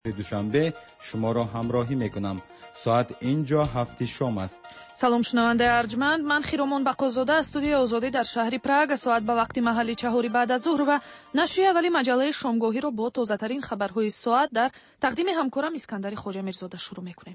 دوشنبه شما را همراهی میکنم. ساعت اینجا 7 شام است. سلام شنونده ارجمند، من خیرومون بقازاده از استودیو آزادی در شهر پراگ ساعت به وقت محلی 4 بعد از ظهر و نشریه اولی مجله شامگاهی را با تازه‌ترین خبرهای ساعت در تقدیم همکارم اسکندر خواجه میرزاده شروع میکنیم.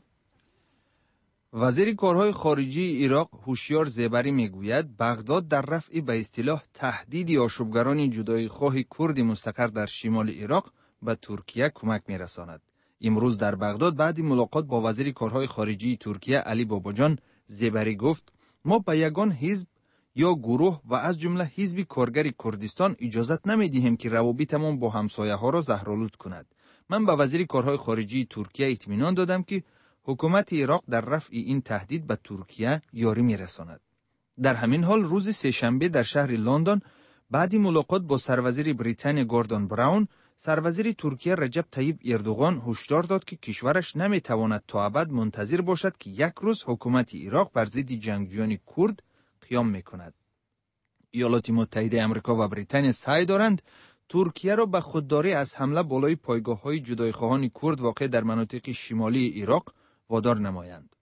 وزیر کارهای خارجی عراق هوشیار زیبری میگوید بغداد در رفع به اصطلاح تهدید آشوبگران جداییخواه کرد مستقر در شمال عراق به ترکیه کمک میرساند. امروز در بغداد بعد ملاقات با وزیر کارهای خارجی ترکیه علی باباجان زیبری گفت ما به یگان حزب یا گروه و از جمله حزب کارگر کردستان اجازت نمیدهیم که روابطمان با همسایه ها را زهرآلود کند. من به وزیر کارهای خارجی ترکیه اطمینان دادم که حکومت عراق در رفع این تهدید به ترکیه یاری میرساند. در همین حال روز سه‌شنبه در شهر لندن بعد ملاقات با سروزیر بریتانیا گوردون براون، سروزیر ترکیه رجب طیب اردوغان هشدار داد که کشورش نمیتواند تا ابد منتظر باشد که یک روز حکومت عراق بر ضد جنگجویان کرد قیام میکند. ایالات متحده آمریکا و بریتانیا سعی دارند ترکیه را به خودداری از حمله بالای پایگاه‌های جداییخواهان کرد واقع در مناطق شمالی عراق وادار نمایند.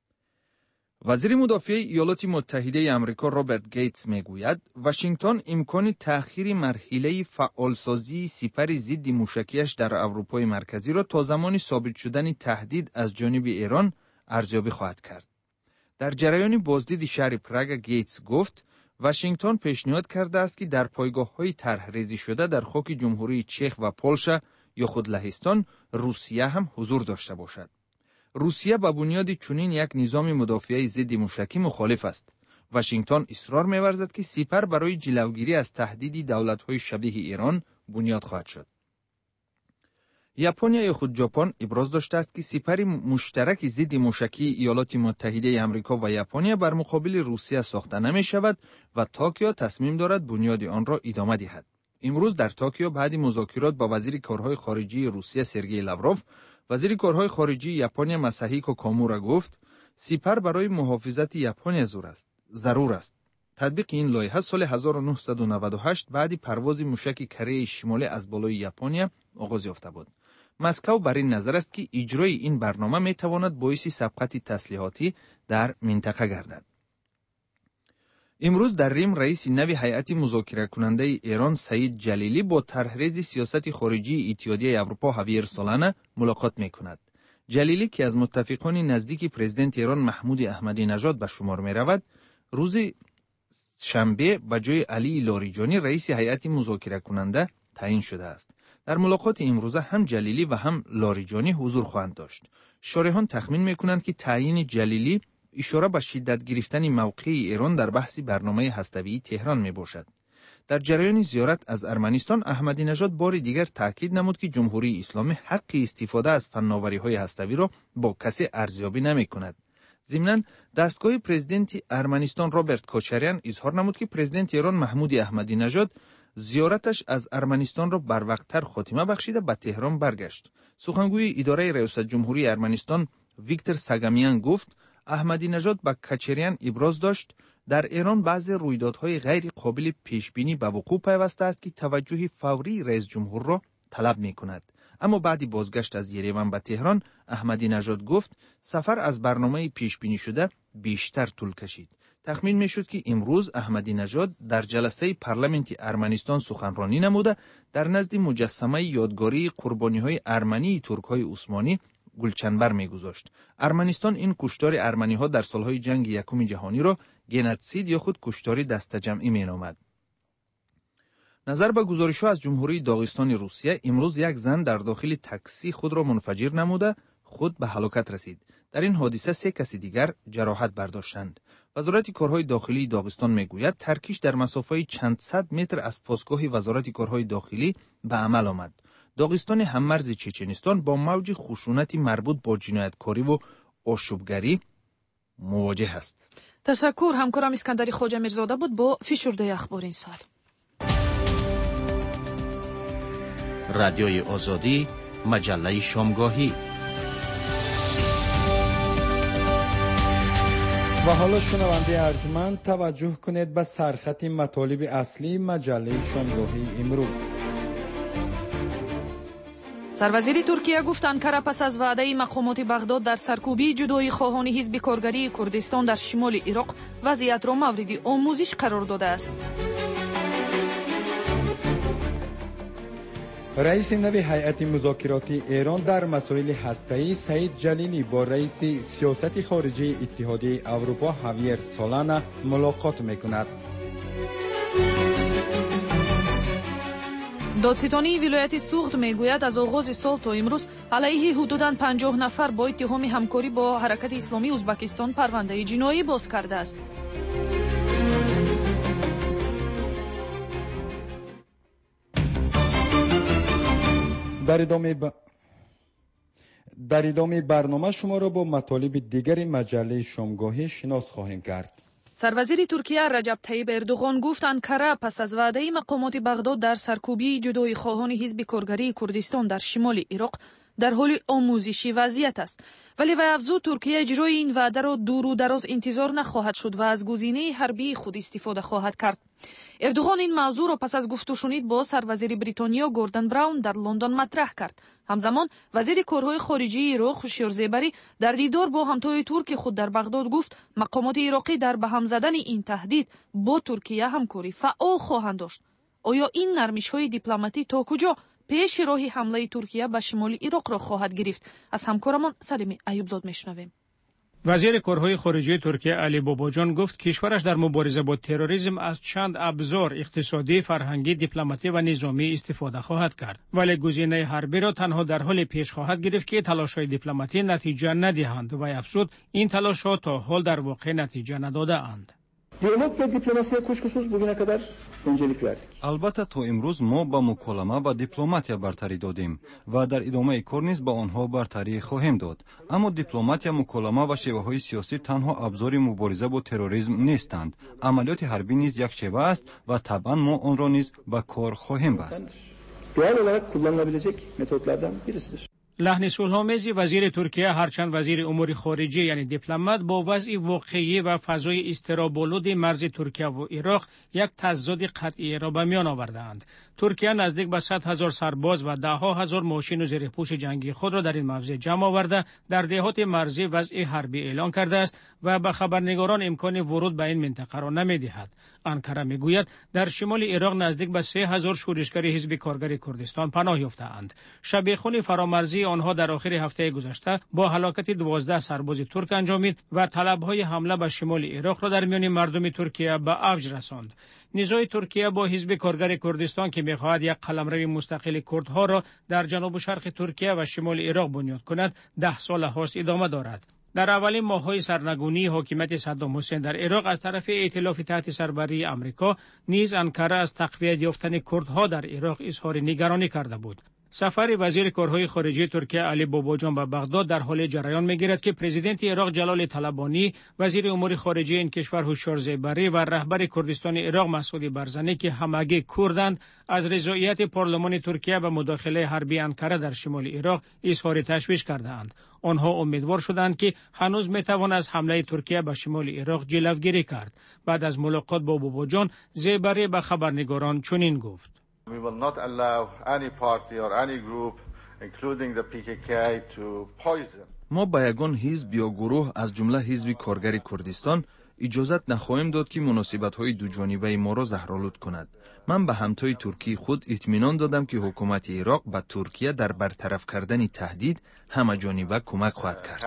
وزیر مدافع ایالات متحده آمریکا رابرت گیتس میگوید واشنگتن امکان تأخیر مرحله فعالسازی سپر ضد موشکیش در اروپای مرکزی را تا زمان ثابت شدن تهدید از جانب ایران ارزیابی خواهد کرد. در جریان بازدید شهر پراگ گیتس گفت واشنگتن پیشنهاد کرده است که در پایگاه‌های طرح‌ریزی شده در خاک جمهوری چک و پولشا یا خود لهستان روسیه هم حضور داشته باشد. روسیه به بنیاد چنین یک نظام مدافعه ضد موشکی مخالف است. واشنگتن اصرار می‌ورزد که سپر برای جلوگیری از تهدید دولت‌های شبیه ایران بنیاد خواهد شد. ژاپنیا یا خود ژاپن ابراز داشته است که سپر مشترک ضد موشکی ایالات متحده آمریکا و ژاپنیا بر مقابل روسیه ساخته نمی‌شود و توکیو تصمیم دارد بنیاد آن را ادامه دهد. امروز در توکیو بعد مذاکرات با وزیر کارهای خارجه روسیه سرگئی لاوروف، وزیر کارهای خارجه ژاپنیا ماساهیکو کامورا گفت سپر برای محافظت ژاپنیا ضرور است. تطبیق این لایحه سال 1998 بعد پرواز موشک کره شمالی از بالای ژاپنیا آغاز یافته بود. مسکو بر این نظر است که اجرای این برنامه می تواند باعث سبقت تسلیحاتی در منطقه گردد. امروز در ریم رئیس نوی هیئت مذاکره کننده ایران سعید جلیلی با طرحریز سیاست خارجی اتحادیه اروپا هاویر سولانا ملاقات می کند. جلیلی که از متفقان نزدیک پرزیدنت ایران محمود احمدی نژاد به شمار می رود، روز شنبه به جای علی لاریجانی رئیس هیئت مذاکره کننده تعیین شده است. در ملاقات امروزه هم جلیلی و هم لاریجانی حضور خواهند داشت. شارحان تخمین می کنند که تعیین جلیلی اشاره به شدت گرفتن موقع ایران در بحث برنامه هسته‌ای تهران می باشد. در جریان زیارت از ارمنستان احمدی نژاد بار دیگر تاکید نمود که جمهوری اسلامی حق استفاده از فناوری‌های هسته‌ای را با کسی ارزیابی نمی کند. ضمناً دستگاه پرزیدنت ارمنستان رابرت کوچریان اظهار نمود که پرزیدنت ایران محمود احمدی نژاد زیارتش از ارمنستان را بر وقت‌تر خاتمه بخشیده به تهران برگشت. سخنگوی اداره ریاست جمهوری ارمنستان ویکتور ساگامیان گفت احمدی نژاد به کوچریان ابراز داشت در ایران بعضی رویدادهای غیر قابل پیش بینی به وقوع پیوسته است که توجه فوری رئیس جمهور را طلب می کند. اما بعد بازگشت از یریون به تهران احمدی نژاد گفت سفر از برنامه پیش بینی شده بیشتر طول کشید. تخمین می شد که امروز احمدی نژاد در جلسه پارلمانت ارمنستان سخنرانی نموده در نزد مجسمه یادگاری قربانی‌های ارمنی ترک‌های عثمانی گلچنبر می‌گذاشت. ارمنستان این کشتار ارمنی‌ها در سالهای جنگ یکم جهانی را گنوسید یا خود کشتاری دسته‌جمعی می‌نامد. نظر به گزارش‌ها از جمهوری داغستان روسیه امروز یک زن در داخل تاکسی خود را منفجر نموده خود به هلاکت رسید. در این حادثه 3 کس دیگر جراحت برداشتند. وزارت کارهای داخلی داغستان میگوید ترکیش در مسافه چند صد متر از پاسگاه وزارت کارهای داخلی به عمل آمد. داغستان هممرز چچنستان با موج خشونت مربوط با جنایتکاری و آشوبگری مواجه است. تشکر. همکارم اسکندر خواجه میرزاده بود با فشرده اخبار این سال. رادیوی آزادی، مجله شامگاهی. و حالا شنونده ارجمند توجه کنید به سرخط مطالب اصلی مجله شامگاهی امروز. سروزیر ترکیه گفت انکره پس از وعده مقامات بغداد در سرکوبی جدایی خواهان حزب کارگری کردستان در شمال عراق وضعیت را مورد آموزش قرار داده است. رئیس نوی هیئت مذاکراتی ایران در مسائل هسته‌ای سعید جلیلی با رئیس سیاست خارجی اتحادیه اروپا هاویر سولانا ملاقات می‌کند. دادستانی ولایت سوخت میگوید از آغاز سال تا امروز علیه حدوداً 50 نفر با اتهام همکاری با حرکت اسلامی ازبکستان پرونده جنایی باز کرده است. در ادامه برنامه شما را با مطالب دیگر مجله شامگاهی شناس خواهیم کرد. سروزیر ترکیه رجب طیب اردوغان گفت انکره پس از وعده مقامات بغداد در سرکوبی جدایی خواهان حزب کارگری کردستان در شمال عراق در حال آموزشی وضعیت است. ولی وی افزود ترکیه اجرای این وعده را دور و دراز انتظار نخواهد شد و از گزینه حربی خود استفاده خواهد کرد. اردوغان این موضوع را پس از گفت و شنید با سروزیر بریتانیا گوردن براون در لندن مطرح کرد. همزمان وزیر کارهای خارجه عراق هوشیار زیبری در دیدار با همتای ترک خود در بغداد گفت مقامات عراقی در به هم زدن این تهدید با ترکیه همکاری فعال خواهند داشت. آیا این نرمش‌های دیپلماتی تا کجا پیش راه حمله ترکیه به شمال عراق را خواهد گرفت؟ از همکارمان سلیم ایوبزاد میشنویم. وزیر کارهای خارجه ترکیه علی باباجان گفت کشورش در مبارزه با تروریسم از چند ابزار اقتصادی، فرهنگی، دیپلماتی و نظامی استفاده خواهد کرد، ولی گزینه حربی را تنها در حال پیش خواهد گرفت که تلاش‌های دیپلماتی نتیجه ندهند و افزود این تلاش‌ها تا حال در واقع نتیجه نداده‌اند. دیالوگ و دیپلماسیه کشکسوز bugüne kadar öncelik verdik. البته تا امروز ما با مکالمه و دیپلماتیا برتری دادیم و در ادامه کار نیز با آنها برتری خواهیم داد. اما دیپلماتیا، مکالمه و شیوه‌های سیاسی تنها ابزار مبارزه با تروریسم نیستند. عملیات حربی نیز یک شیوه است و طبعا ما آن را نیز به کار خواهیم بست. Doğal olarak kullanılabilecek metotlardan birisidir. لحن صلح‌آمیزی وزیر ترکیه هرچند وزیر امور خارجه یعنی دیپلمات با وضع واقعی و فضای اضطراب‌آلود مرز ترکیه و عراق یک تضاد قطعی را به میان آورده‌اند. ترکیه نزدیک به 100,000 سرباز و ده‌ها هزار ماشین و زیرپوش جنگی خود را در این موضع جمع آورده در دهات مرزی وضع حربی اعلان کرده است و به خبرنگاران امکان ورود به این منطقه را نمی‌دهد. انکره میگوید در شمال عراق نزدیک به 3,000 شورشگر حزب کارگر کردستان پناه یافته‌اند. شبیخون فرامرزی آنها در آخر هفته گذشته با هلاکت 12 سرباز ترک انجامید و طلب‌های حمله به شمال عراق را در میان مردم ترکیه به اوج رساند. نزاع ترکیه با حزب کارگر کردستان که می‌خواهد یک قلمرو مستقل کردها را در جنوب و شرق ترکیه و شمال عراق بنیاد کند 10 سال هاست ادامه دارد. در اولین ماه‌های سرنگونی حاکمیت صدام حسین در عراق از طرف ائتلاف تحت سربری آمریکا نیز انکره از تقویت یافتن کردها در عراق اظهار نگرانی کرده بود. سفر وزیر کارهای خارجه ترکیه علی باباجان به بغداد در حال جریان می‌گیرد که پرزیدنت عراق جلال طلبانی، وزیر امور خارجه این کشور هوشیار زیبری و رهبر کردستان عراق مسعود برزنی که همگی کردند از رضایت پارلمان ترکیه به مداخله حربی انکره در شمال عراق اظهار تشویش کردند. آنها امیدوار شدند که هنوز میتوان از حمله ترکیه به شمال عراق جلوگیری کرد. بعد از ملاقات با باباجان زیبری به خبرنگاران چنین گفت: We will not allow any party or any group, including the PKK, to poison. ما به یگان حزب یا گروه از جمله حزب کارگر کردستان اجازت نخواهیم داد که مناسبت‌های دوجانبه ما را زهرآلود کند. من به همتای ترکی خود اطمینان دادم که حکومت عراق به ترکیه در برطرف کردن تهدید همه جانبه کمک خواهد کرد.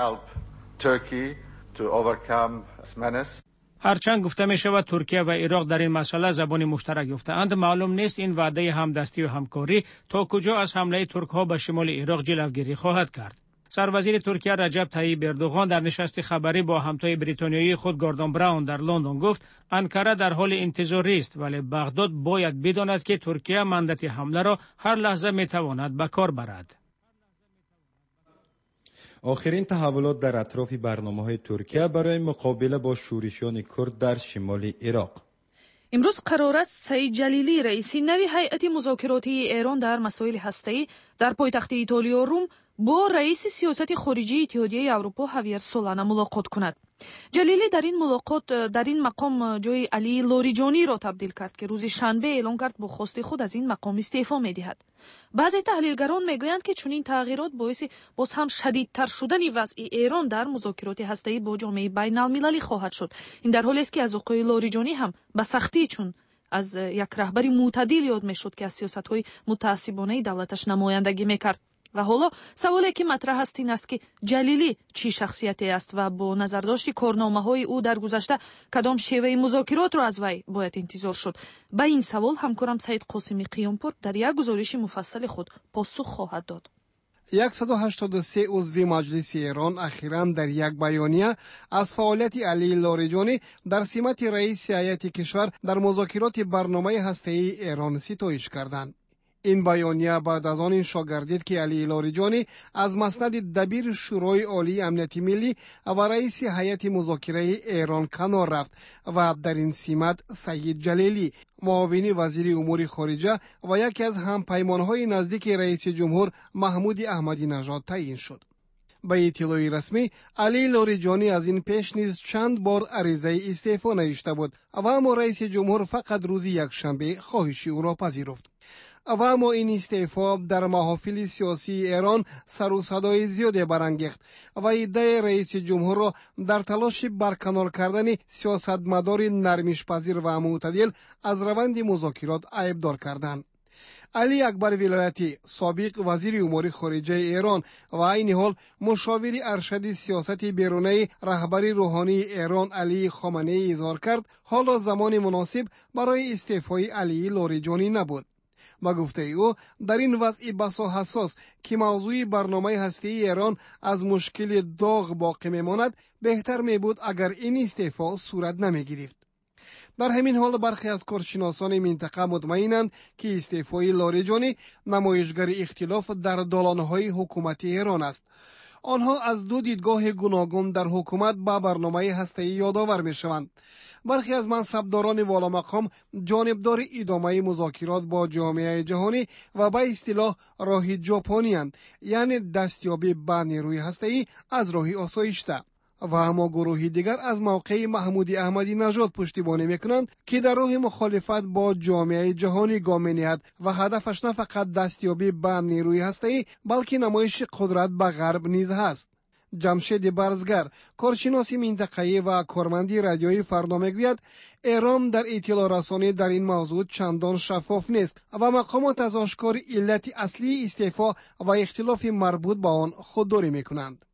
هرچند گفته می شود ترکیه و عراق در این مسئله زبان مشترک یافته‌اند، معلوم نیست این وعده همدستی و همکاری تا کجا از حمله ترک‌ها به شمال عراق جلوگیری خواهد کرد. سروزیر ترکیه رجب طیب اردوغان در نشست خبری با همتای بریتانیایی خود گوردن براون در لندن گفت انکره در حال انتظاری است، ولی بغداد باید بداند که ترکیه مندت حمله را هر لحظه می تواند به کار برد. آخرین تحولات در اطراف برنامه‌های ترکیه برای مقابله با شورشیان کرد در شمال عراق. امروز قرار است سعید جلیلی رئیس نوی هیئت مذاکراتی ایران در مسائل هسته‌ای در پایتخت ایتالیا روم با رئیس سیاست خارجی اتحادیه اروپا هاویر سولانا ملاقات کند. جلیلی در این ملاقات در این مقام جای علی لاریجانی را تبدیل کرد که روز شنبه اعلام کرد با خواست خود از این مقام استعفا می‌دهد. بعضی تحلیلگران میگویند که چنین تغییرات باعث باز هم شدیدتر شدن وضع ایران در مذاکرات هسته‌ای با جامعه بین‌المللی خواهد شد. این در حالی است که از آقای لاریجانی هم به سختی چون از یک رهبری معتدل یاد میشد که از سیاست‌های متعصبانه دولتش نمایندگی میکرد. و حالا سوالی که مطرح است این است که جلیلی چی شخصیتی است و با نظرداشت کارنامه‌های او در گذشته کدام شیوه مذاکرات را از وی باید انتظار شد. به این سوال همکارم سعید قاسمی قیامپور در یک گزارش مفصل خود پاسخ خواهد داد. 183 عضو مجلس ایران اخیراً در یک بیانیه از فعالیت علی لاریجانی در سمت رئیس هیئت کشور در مذاکرات برنامه هسته‌ای ایران ستایش کردند. این بیانیه بعد از آن انشا گردید که علی لاریجانی از مسند دبیر شورای عالی امنیت ملی و رئیس هیئت مذاکره ایران کنار رفت و در این سمت سید جلیلی معاون وزیر امور خارجه و یکی از همپیمانهای نزدیک رئیس جمهور محمود احمدی نژاد تعیین شد. به اطلاع رسمی علی لاریجانی از این پیش نیز چند بار عریضه استعفا نوشته بود و اما رئیس جمهور فقط روز یکشنبه خواهش او را پذیرفت. و اما این استعفا در محافل سیاسی ایران سر و صدای زیادی برانگیخت و ایده رئیس جمهور را در تلاش برکنار کردن سیاستمدار نرمش‌پذیر و معتدل از روند مذاکرات عیبدار کردند. علی اکبر ولایتی سابق وزیر امور خارجه ایران و عین حال مشاور ارشد سیاست بیرونی رهبر روحانی ایران علی خامنه‌ای اظهار کرد حالا زمان مناسب برای استعفای علی لاریجانی نبود. با گفته او در این وضع بسا حساس که موضوع برنامه هسته‌ای ایران از مشکل داغ باقی میماند بهتر می بود اگر این استعفا صورت نمی گرفت. در همین حال برخی از کارشناسان منطقه مطمئنند که استعفای لاریجانی نمایشگر اختلاف در دالانهای حکومتی ایران است. آنها از دو دیدگاه گوناگون در حکومت با برنامه هسته‌ای یادآور میشوند. برخی از منصبداران والا مقام جانبدار ادامه مذاکرات با جامعه جهانی و به اصطلاح راه ژاپنی اند، یعنی دستیابی به نیروی هسته‌ای از راه آسایشته. و اما گروهی دیگر از موقع محمود احمدی نژاد پشتیبانی میکنند که در راه مخالفت با جامعه جهانی گام می‌نهد و هدفش نه فقط دستیابی به نیروی هسته‌ای بلکه نمایش قدرت به غرب نیز هست. جمشید برزگر کارشناس منطقه‌ای و کارمند رادیوی فردا میگوید ایران در اطلاع رسانی در این موضوع چندان شفاف نیست و مقامات از آشکار علت اصلی استعفا و اختلاف مربوط به آن خودداری میکنند.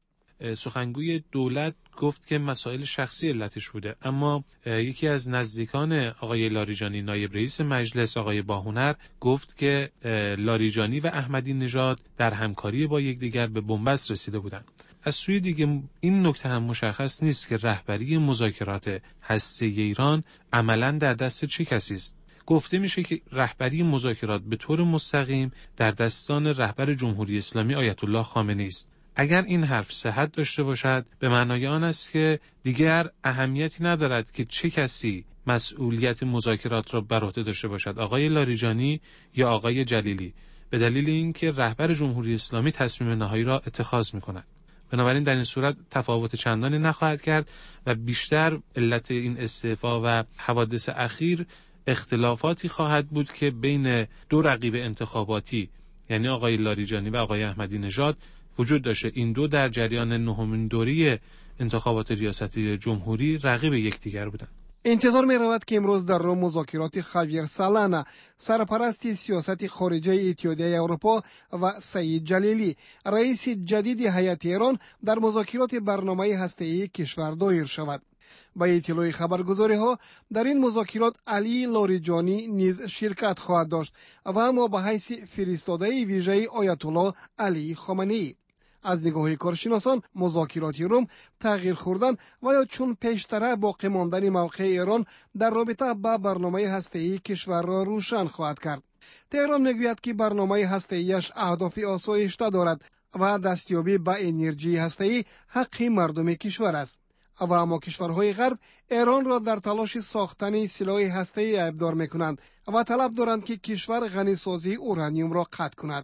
سخنگوی دولت گفت که مسائل شخصی علتش بوده، اما یکی از نزدیکان آقای لاریجانی نایب رئیس مجلس آقای باهنر گفت که لاریجانی و احمدی نژاد در همکاری با یکدیگر به بنبست رسیده بودند. از سوی دیگه این نکته هم مشخص نیست که رهبری مذاکرات هسته‌ای ایران عملاً در دست چه کسی است. گفته میشه که رهبری مذاکرات به طور مستقیم در دستان رهبر جمهوری اسلامی آیت الله خامنه‌ای است. اگر این حرف صحت داشته باشد به معنای آن است که دیگر اهمیتی ندارد که چه کسی مسئولیت مذاکرات را بر عهده داشته باشد، آقای لاریجانی یا آقای جلیلی، به دلیل اینکه رهبر جمهوری اسلامی تصمیم نهایی را اتخاذ می‌کند. بنابراین در این صورت تفاوت چندانی نخواهد کرد و بیشتر علت این استعفا و حوادث اخیر اختلافاتی خواهد بود که بین دو رقیب انتخاباتی یعنی آقای لاریجانی و آقای احمدی نژاد وجود داشته. این دو در جریان نهمین دوره انتخابات ریاستی جمهوری رقیب یکدیگر بودند. انتظار می رود که امروز در روم مذاکرات هاویر سولانا سرپرست سیاست خارجه اتحادیه اروپا و سید جلیلی رئیس جدید هیئت ایران در مذاکرات برنامه هسته‌ای کشور دایر شود. با اطلاع خبرگزاری ها در این مذاکرات علی لاریجانی نیز شرکت خواهد داشت و اما به حیث فرستاده ویژه آیت الله علی خامنه‌ای. از نگاه کارشناسان مذاکرات روم تغییر خوردن و یا چون پیشتر باقی ماندن موقع ایران در رابطه با برنامه هسته‌ای کشور را روشن خواهد کرد. تهران میگوید که برنامه هسته‌ایش اهداف آسایشته دارد و دستیابی به انرژی هسته‌ای حق مردم کشور است. و اما کشورهای غرب ایران را در تلاش ساختن سلاح هسته‌ای عیبدار می‌کنند و طلب دارند که کشور غنیسازی اورانیوم را قطع کند.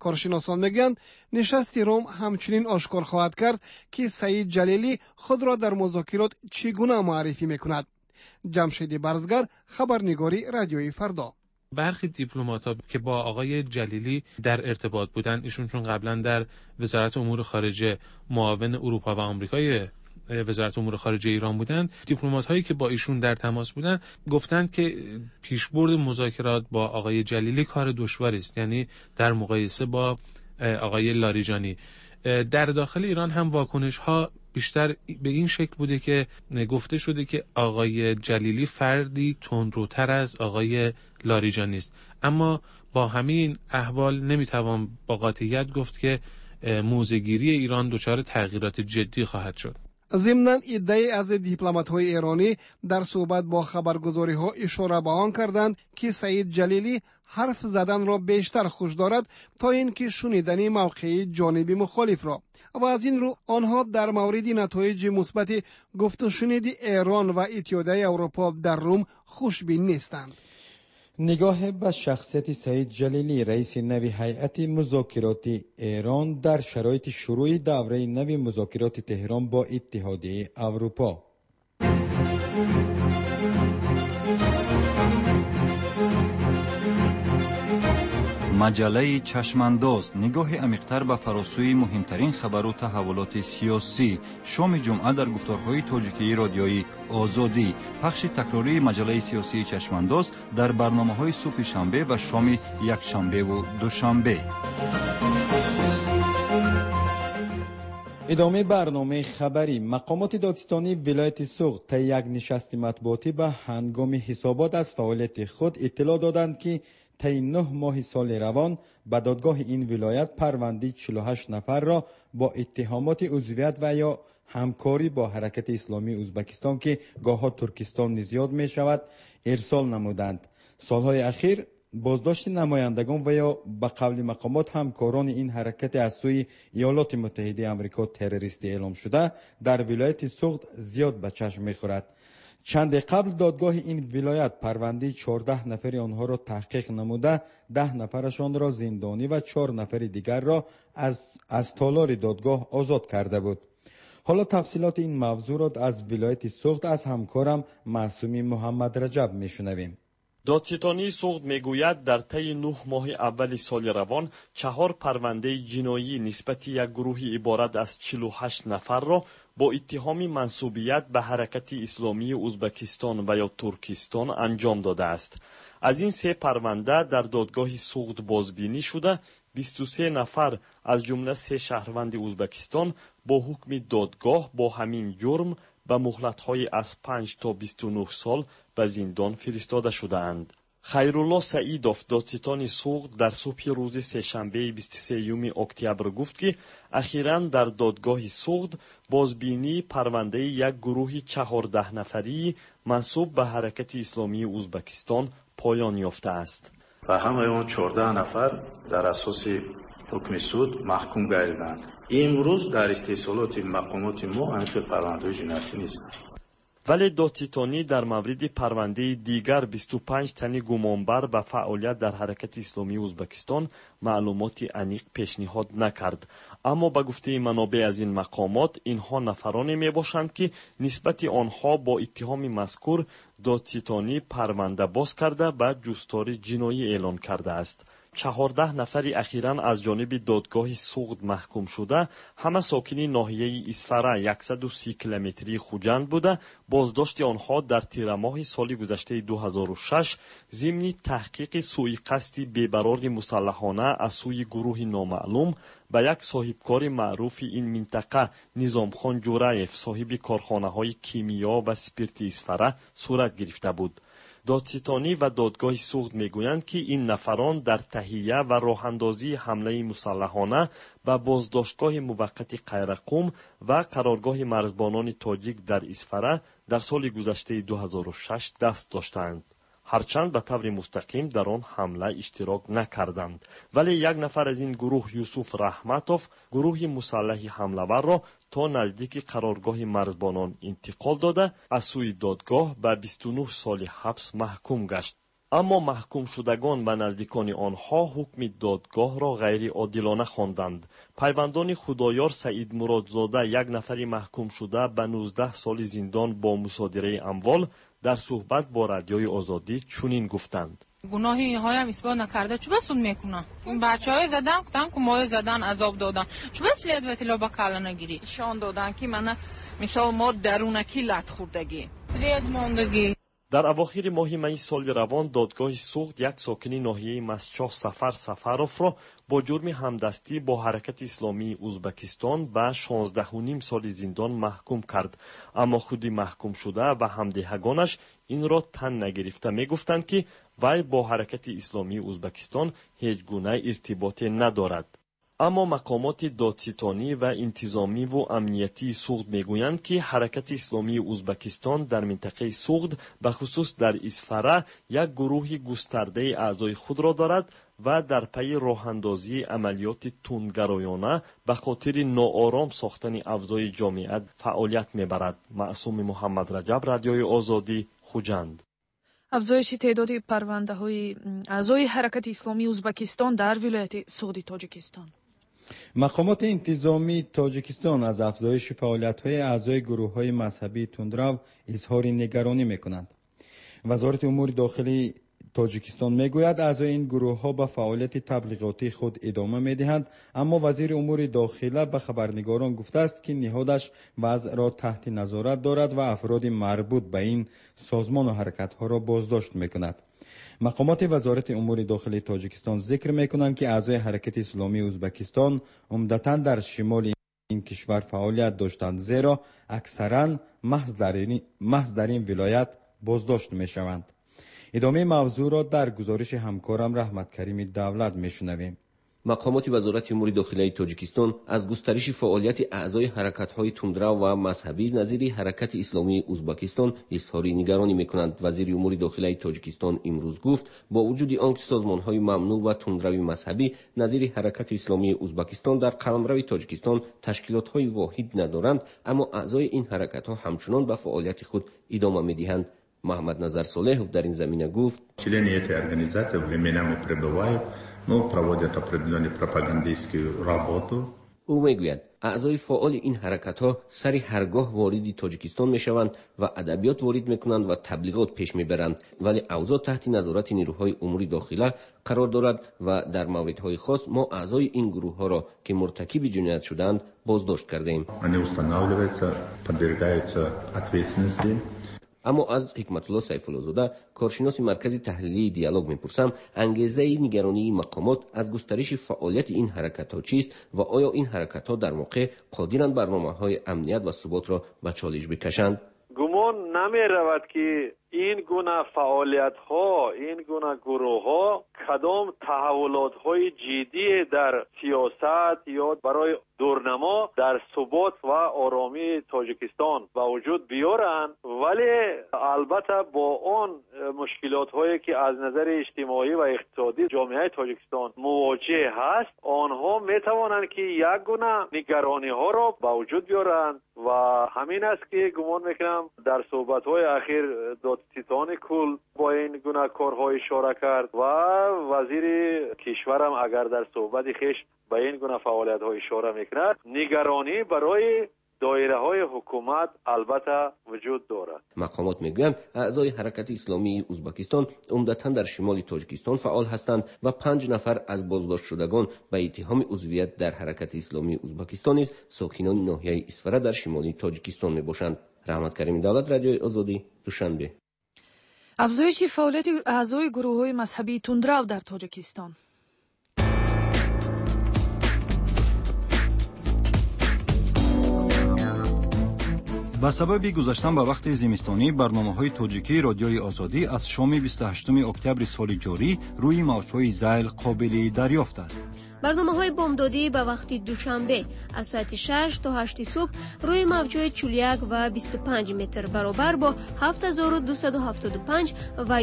کارشناسان میگویند نشست روم همچنین آشکار خواهد کرد که سعید جلیلی خود را در مذاکرات چگونه معرفی میکند. جمشید برزگر، خبرنگاری رادیوی فردا. برخی دیپلمات‌ها که با آقای جلیلی در ارتباط بودند، ایشون چون قبلا در وزارت امور خارجه معاون اروپا و آمریکای وزارت امور خارجه ایران بودند، دیپلمات‌هایی که با ایشون در تماس بودند گفتند که پیشبرد مذاکرات با آقای جلیلی کار دشواری است، یعنی در مقایسه با آقای لاریجانی. در داخل ایران هم واکنش‌ها بیشتر به این شکل بوده که گفته شده که آقای جلیلی فردی تندروتر از آقای لاریجانی است، اما با همین احوال نمیتوان با قاطعیت گفت که موضع‌گیری ایران دچار تغییرات جدی خواهد شد. ضمناً عده‌ای از دیپلمات‌های ایرانی در صحبت با خبرگزاری‌ها اشاره به آن کردند که سعید جلیلی حرف زدن را بیشتر خوش دارد تا اینکه شنیدن موقعی جانب مخالف را، و از این رو آنها در مورد نتایج مثبت گفت و شنید ایران و اتحادیه اروپا در روم خوشبین نیستند. نگاه به شخصیت سعید جلیلی، رئیس نوی هیئت مذاکرات ایران در شرایط شروع دوره نوی مذاکرات تهران با اتحادیه اروپا. مجله چشمانداز نگاه عمیق‌تر به فراسوی مهمترین خبر و تحولات سیاسی. شام جمعه در گفتارهای تاجیکی رادیویی آزادی. پخش تکراری مجله سیاسی چشمانداز در برنامه‌های صبح شنبه و شام یکشنبه و دوشنبه. ادامه برنامه خبری. مقامات دادستانی ولایت سوغد طی یک نشست مطبوعاتی به هنگام حسابات از فعالیت خود اطلاع دادند که طی 9 ماه سال روان به دادگاه این ولایت پرونده 48 نفر را با اتهامات عضویت و یا همکاری با حرکت اسلامی ازبکستان که گاه‌ها ترکستان نیز می شود ارسال نمودند. سالهای اخیر بازداشت نمایندگان و یا به قول مقامات همکاران این حرکت از سوی ایالات متحده آمریکا تروریستی اعلام شده در ولایت سوغد زیاد به چشم می‌خورد. چند قبل دادگاه این ولایت پرونده 14 نفر آنها را تحقیق نموده 10 نفرشان را زندانی و 4 نفر دیگر را از تالار دادگاه آزاد کرده بود. حالا تفصیلات این موضوع را از ولایت سوغد از همکارم معصومی محمد رجب میشنویم. دادستانی سوغد میگوید در طی 9 ماه اول سال روان 4 پرونده جنایی نسبت یک گروه عبارت از 48 نفر را با اتهام منسوبیت به حرکت اسلامی ازبکستان و یا ترکستان انجام داده است. از این 3 پرونده در دادگاه سوغد بازبینی شده 23 نفر از جمله 3 شهروند ازبکستان با حکم دادگاه با همین جرم به مهلت‌های از 5 تا 29 سال به زندان فرستاده شده‌اند. خیرالله سعیدوف دادستان سوغد در صبح روز سه‌شنبه 23 اکتبر گفت که اخیراً در دادگاه سوغد بازبینی پرونده یک گروه 14 نفری منسوب به حرکت اسلامی ازبکستان پایان یافته است. و همه اون 14 نفر در اساس حکم سود محکوم گردیدند. امروز در استحصالات مقامات ما همچنین پرونده جنایتی نیست. ولی دادستانی در مورد پرونده دیگر 25 تن گمانبر به فعالیت در حرکت اسلامی ازبکستان معلومات عمیق پیشنهاد نکرد. اما به گفته منابع از این مقامات اینها نفرانی می باشند که نسبت آنها با اتهام مذکور دادستانی پرونده باز کرده به جستار جنایی اعلان کرده است. 14 نفر اخیراً از جانب دادگاه سوغد محکوم شده همه ساکنی ناحیه اسفره 130 کیلومتری خوجند بوده. بازداشت آنها در تیر ماه سال گذشته 2006 ضمن تحقیق سوءقصد بی‌قرار مسلحانه از سوی گروه نامعلوم به یک صاحبکار معروف این منطقه نظامخان جورایف صاحب کارخانه‌های کیمیا و سپیرت اسفره صورت گرفته بود. دادستانی و دادگاه سوغد میگویند که این نفران در تهیه و راهاندازی حمله مسلحانه به بازداشتگاه موقت قیرقوم و قرارگاه مرزبانان تاجیک در اسفره در سال گذشته 2006 دست داشتند. هرچند به طور مستقیم در آن حمله اشتراک نکردند، ولی یک نفر از این گروه یوسف رحمتوف گروه مسلح حمله‌ور را تا نزدیک قرارگاه مرزبانان انتقال داده از سوی دادگاه به 29 سال حبس محکوم گشت. аммо маҳкумшудагон ва наздикони онҳо ҳукми додгоҳ ро ғайриодилона хонданд. пайвандони худоёр Саид Муродзода, як нафари маҳкумшуда ба 19 соли зиндон бо мусодираи амвол, дар суҳбат бо Радиои Озодӣ чунин гуфтанд: گناهی اینها هم اثبات نکرده چه بسون میکنن؟ این بچهای زدن گفتن که ماه زدن عذاب دادن چه بس لیت لا با کلا نگیری شان دادن که من مثال ما درونکی لط خوردگی لیت موندگی. дар авохири моҳи майи соли равон додгоҳи суғд як сокини ноҳияи Масчоҳ Сафар Сафаровро бо ҷурми ҳамдастӣ бо ҳаракати исломии Узбекистон ба 16.5 соли зиндон маҳкум кард. аммо худи маҳкумшуда ва ҳамдиҳагонаш инро тан нагирифта мегуфтанд ки вай бо ҳаракати исломии Узбекистон ҳеҷ гуна иртиботе надорад. аммо мақомоти додситонӣ ва интизомиву амниятии суғд мегӯянд ки ҳаракати исломии Узбекистон дар минтақаи суғд ба хусус дар Исфара як гурӯҳи густардаи аъзои худро дорад ва дар пайи роҳандозии амалиёти тундгароёна ба хотири ноором сохтани авзои ҷомеат фаъолият мебарад. Маъсуми Муҳаммадраҷаб, Радиои Озодӣ, Хуҷанд. афзоиши теъдоди парвандаҳои аъзои ҳаракати исломии Узбекистон дар вилояти суғди Тоҷикистон. мақомоти интизомии Тоҷикистон аз афзоиши фаъолиятҳои аъзои гурӯҳҳои мазҳабии тундрав изҳори нигаронӣ мекунанд. вазорати умури дохилии Тоҷикистон мегӯяд аъзои ин гурӯҳҳо ба фаъолияти таблиғотии худ идома медиҳанд, аммо вазири умури дохила ба хабарнигорон гуфтааст, ки ниҳодаш вазъро таҳти назорат дорад ва афроди марбут ба ин созмону ҳаракатҳоро боздошт мекунад. мақомоти вазорати умури дохилии Тоҷикистон зикр мекунанд, ки аъзои ҳаракати исломии Узбекистон умдатан дар шимоли ин кишвар фаъолият доштанд, зеро аксаран маҳз дар ин вилоят боздошт мешаванд. идомаи мавзӯъро дар гузориши ҳамкорам Раҳматкарими Давлат мешунавем. мақомоти вазорати умури дохилаи Тоҷикистон аз густариши фаъолияти аъзои ҳаракатҳои тундрав ва мазҳабӣ назири ҳаракати исломии Узбекистон изҳори нигаронӣ мекунанд. вазири умури дохилаи Тоҷикистон имрӯз гуфт, бо вуҷуди он ки созмонҳои мамнӯъ ва тундрави мазҳабӣ назири ҳаракати исломии Узбекистон дар қаламрави Тоҷикистон ташкилотҳои воҳид надоранд, аммо аъзои ин ҳаракатҳо ҳамчунон ба фаъолияти худ идома медиҳанд. Муҳаммад Назар Солеҳов дар ин замина гуфт: члены этой организации временами пребывают, проводят определенную пропагандистскую работу. ӯ мегӯяд, аъзои фаъоли ин ҳаракатҳо сари ҳаргоҳ вориди Тоҷикистон мешаванд ва адабиёт ворид мекунанд ва таблиғот пеш мебаранд, вале авзо таҳти назорати нирӯҳои умури дохила қарор дорад ва дар мавридҳои хос мо аъзои ин гурӯҳҳоро ки муртакиби ҷиноят шудаанд боздошт кардаем. Они устанавливаются, подвергаются ответственности. аммо аз ҳикматулло сайфуллозода, коршиноси маркази таҳлилии диалог мепурсам, ангезаи нигаронии мақомот аз густариши фаъолияти ин ҳаракатҳо чист ва оё ин ҳаракатҳо дар воқеъ қодиранд барномаҳои амният ва суботро ба чолиш бикашанд? гумон намеравад ки ин гуна фаъолиятҳо, ин гуна гурӯҳҳо кадом таҳаввулотҳои ҷиддие дар сиёсат ё барои дурнамо дар субот ва оромии Тоҷикистон ба вуҷуд биёранд, вале албатта бо он мушкилотҳое ки аз назари иҷтимоӣ ва иқтисодӣ ҷомеаи Тоҷикистон мувоҷеҳ ҳаст, онҳо метавонанд ки як гуна нигарониҳоро ба вуҷуд биёранд ва ҳамин аст ки гумон мекунам дар суҳбатҳои ахир додситони кул бо ин гуна корҳо ишора кард ва вазири кишварам агар дар суҳбати хеш ба ин гуна фаъолиятҳо ишора мекунад, нигаронӣ барои доираҳои ҳукумат албатта вуҷуд дорад. мақомот мегӯянд, аъзои ҳаракати исломии Узбекистон умдатан дар шимоли Тоҷикистон фаъол ҳастанд ва 5 нафар аз боздоштшудагон ба иттиҳоми узвият дар ҳаракати исломии Узбекистон низ сокинони ноҳияи Исфара дар шимоли Тоҷикистон мебошанд. Раҳматкарими Давлат, Радиои Озодӣ, Душанбе. афзоиши фаъолияти аъзои гурӯҳҳои мазҳабии тундрав дар Тоҷикистон. ба сабаби гузаштан ба вақти зимистонӣ барномаҳои тоҷикии Радиои Озодӣ аз шоми 28 октябри соли ҷорӣ рӯи мавҷҳои зайл қобили дарёфт аст. барномаҳои бомдодӣ ба вақти душанбе аз соати 6 то 8 субҳ рӯи мавҷҳои 41 ва 25 метр баробар бо 7275 ва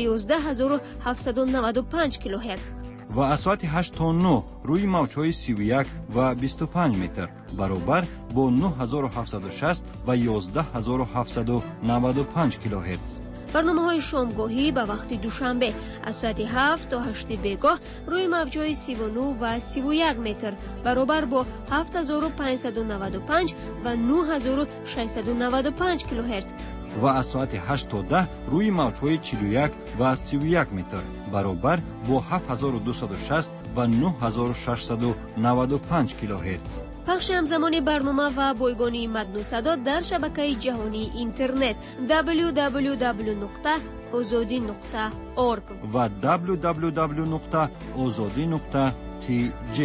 11795 килоҳерц ва аз соати 8 то 9 рӯи мавҷҳои 31 ва 25 метр баробар бо 9760 ва 11795 килоҳерц. برنامه‌های شامگاهی به وقت دوشنبه از ساعت 7 تا 8 بیگاه روی موج‌های 39 و 31 متر برابر با 7595 و 9695 کیلوهرتز و از ساعت 8 تا 10 روی موج‌های 41 و 31 متر برابر با 7260 و 9695 کیلوهرتز. پخش همزمان برنامه و بایگانی متن و صدا در شبکه جهانی اینترنت www.azadi.org و www.azadi.tj.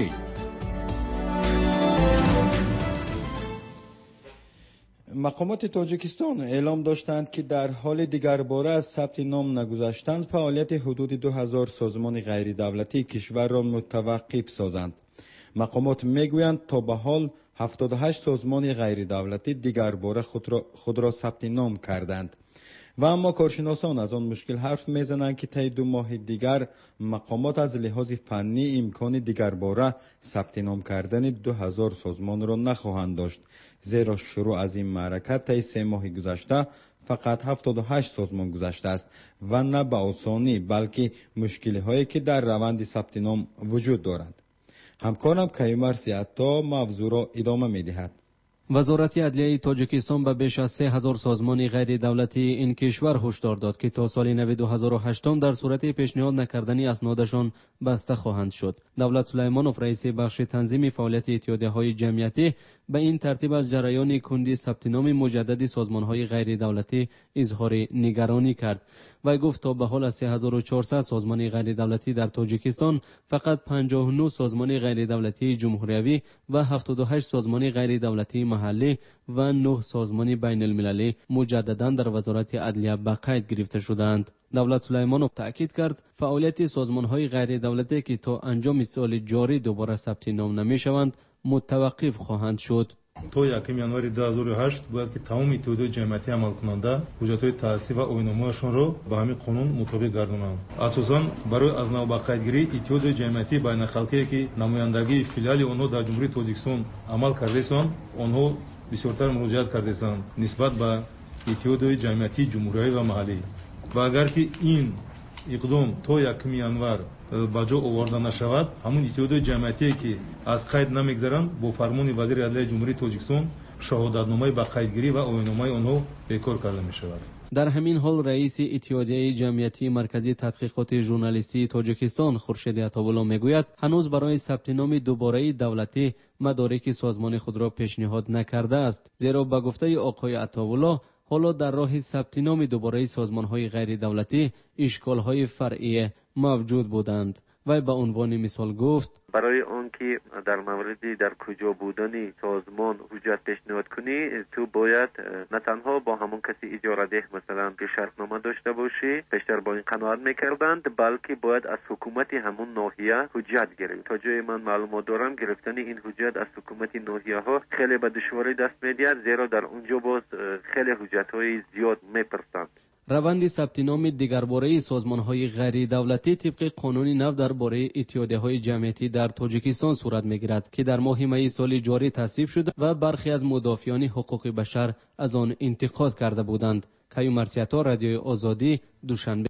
مقامات تاجیکستان اعلام داشتند که در حال دیگرباره از ثبت نام نگذاشتن فعالیت حدود 2000 سازمان غیر دولتی کشور را متوقف سازند. مقامات میگویند تا به حال 78 سازمان غیر دولتی دیگرباره خود را ثبت نام کردند و اما کارشناسان از آن مشکل حرف میزنند که طی 2 ماه دیگر مقامات از لحاظ فنی امکان دیگرباره ثبت نام کردن 2000 سازمان را نخواهند داشت، زیرا شروع از این معرکه طی 3 ماه گذشته فقط 78 سازمان گذشته است و نه به آسانی بلکه مشکلی هایی که در روند ثبت نام وجود دارد. همکارم کیومر سیعتا موضوع را ادامه می‌دهد. وزارت عدلیه تاجیکستان به بیش از 3000 سازمان غیر دولتی این کشور هشدار داد که تا سال نو 2008 در صورت پیشنهاد نکردن اسنادشان بسته خواهند شد. دولت سلیمانوف رئیس بخش تنظیم فعالیت اتحادیه‌های جمعیتی به این ترتیب از جریان کندی ثبت نام مجدد سازمان‌های غیر دولتی اظهار نگرانی کرد و گفت تا به حال از 3400 سازمان غیر دولتی در تاجیکستان فقط 59 سازمان غیر دولتی جمهوریوی و 78 سازمان غیر دولتی محلی و 9 سازمان بین المللی مجددا در وزارت عدلیه به قید گرفته شدند. دولت سلیمانوف تاکید کرد فعالیت سازمان‌های غیر دولتی که تا انجام سال جاری دوباره ثبت نام نمی‌شوند متوقف خواهند شد. تو 1 январи 2008 бояд ки тамоми итtiҳодҳои ҷамъиятӣ амалкунанда ҳуҷҷатҳои таъсисӣ ва оинномаҳояшонро ба ҳамин қонун мутобиқ гардонанд. асосан барои аз нав ба қайдгирӣ иттиҳодҳои ҷамъиятии байнахалқие ки намояндагии филиали онҳо дар ҷумҳурии тоҷикистон амал кардаистанд онҳо бисёртар муроҷиат кардаистанд нисбат ба иттиҳодҳои ҷамъиятии ҷумҳуриявӣ ва маҳаллӣ. ва агар ки ин иқдом то 1 январ ба ҷо оварда нашавад ҳамун иттиҳодҳои ҷамъиятие ки аз қайд намегзаранд бо фармони вазири адлияи ҷумҳурии тоҷикистон шаҳодатномаи ба қайдгирӣ ва оинномаи онҳо бекор карда мешавад. در همین حال رئیس اتحادیه جمعیتی مرکزی تحقیقات ژورنالیستی تاجیکستان خورشید عطاالله میگوید هنوز برای ثبت نام دوباره دولتی مدارک سازمان خود را پیشنهاد نکرده است، زیرا به گفته آقای عطاالله حالا در راه ثبت نام دوباره سازمان‌های غیر دولتی اشکال‌های فرعی موجود بودند. و به عنوان مثال گفت برای آنکه در موردی در کجا بودن سازمان حجت پیشنهاد کنی تو باید نه تنها با همون کسی اجاره ده مثلا که شرطنامه داشته باشی، پیشتر با این قناعت میکردند، بلکه باید از حکومت همون ناحیه حجت گرفت. تا جای من معلومات دارم گرفتن این حجت از حکومت ناحیه ها خیلی به دشواری دست میاد، زیرا در اونجا باز خیلی حجت های زیاد میپرسند. روند ثبت نام دیگرباره سازمان‌های غیر دولتی طبق قانون نو درباره اتحادیه‌های جمعیتی در تاجیکستان صورت می‌گیرد که در ماه می سال جاری تصویب شده و برخی از مدافعان حقوق بشر از آن انتقاد کرده بودند. کیومر سیعتا، رادیوی آزادی، دوشنبه.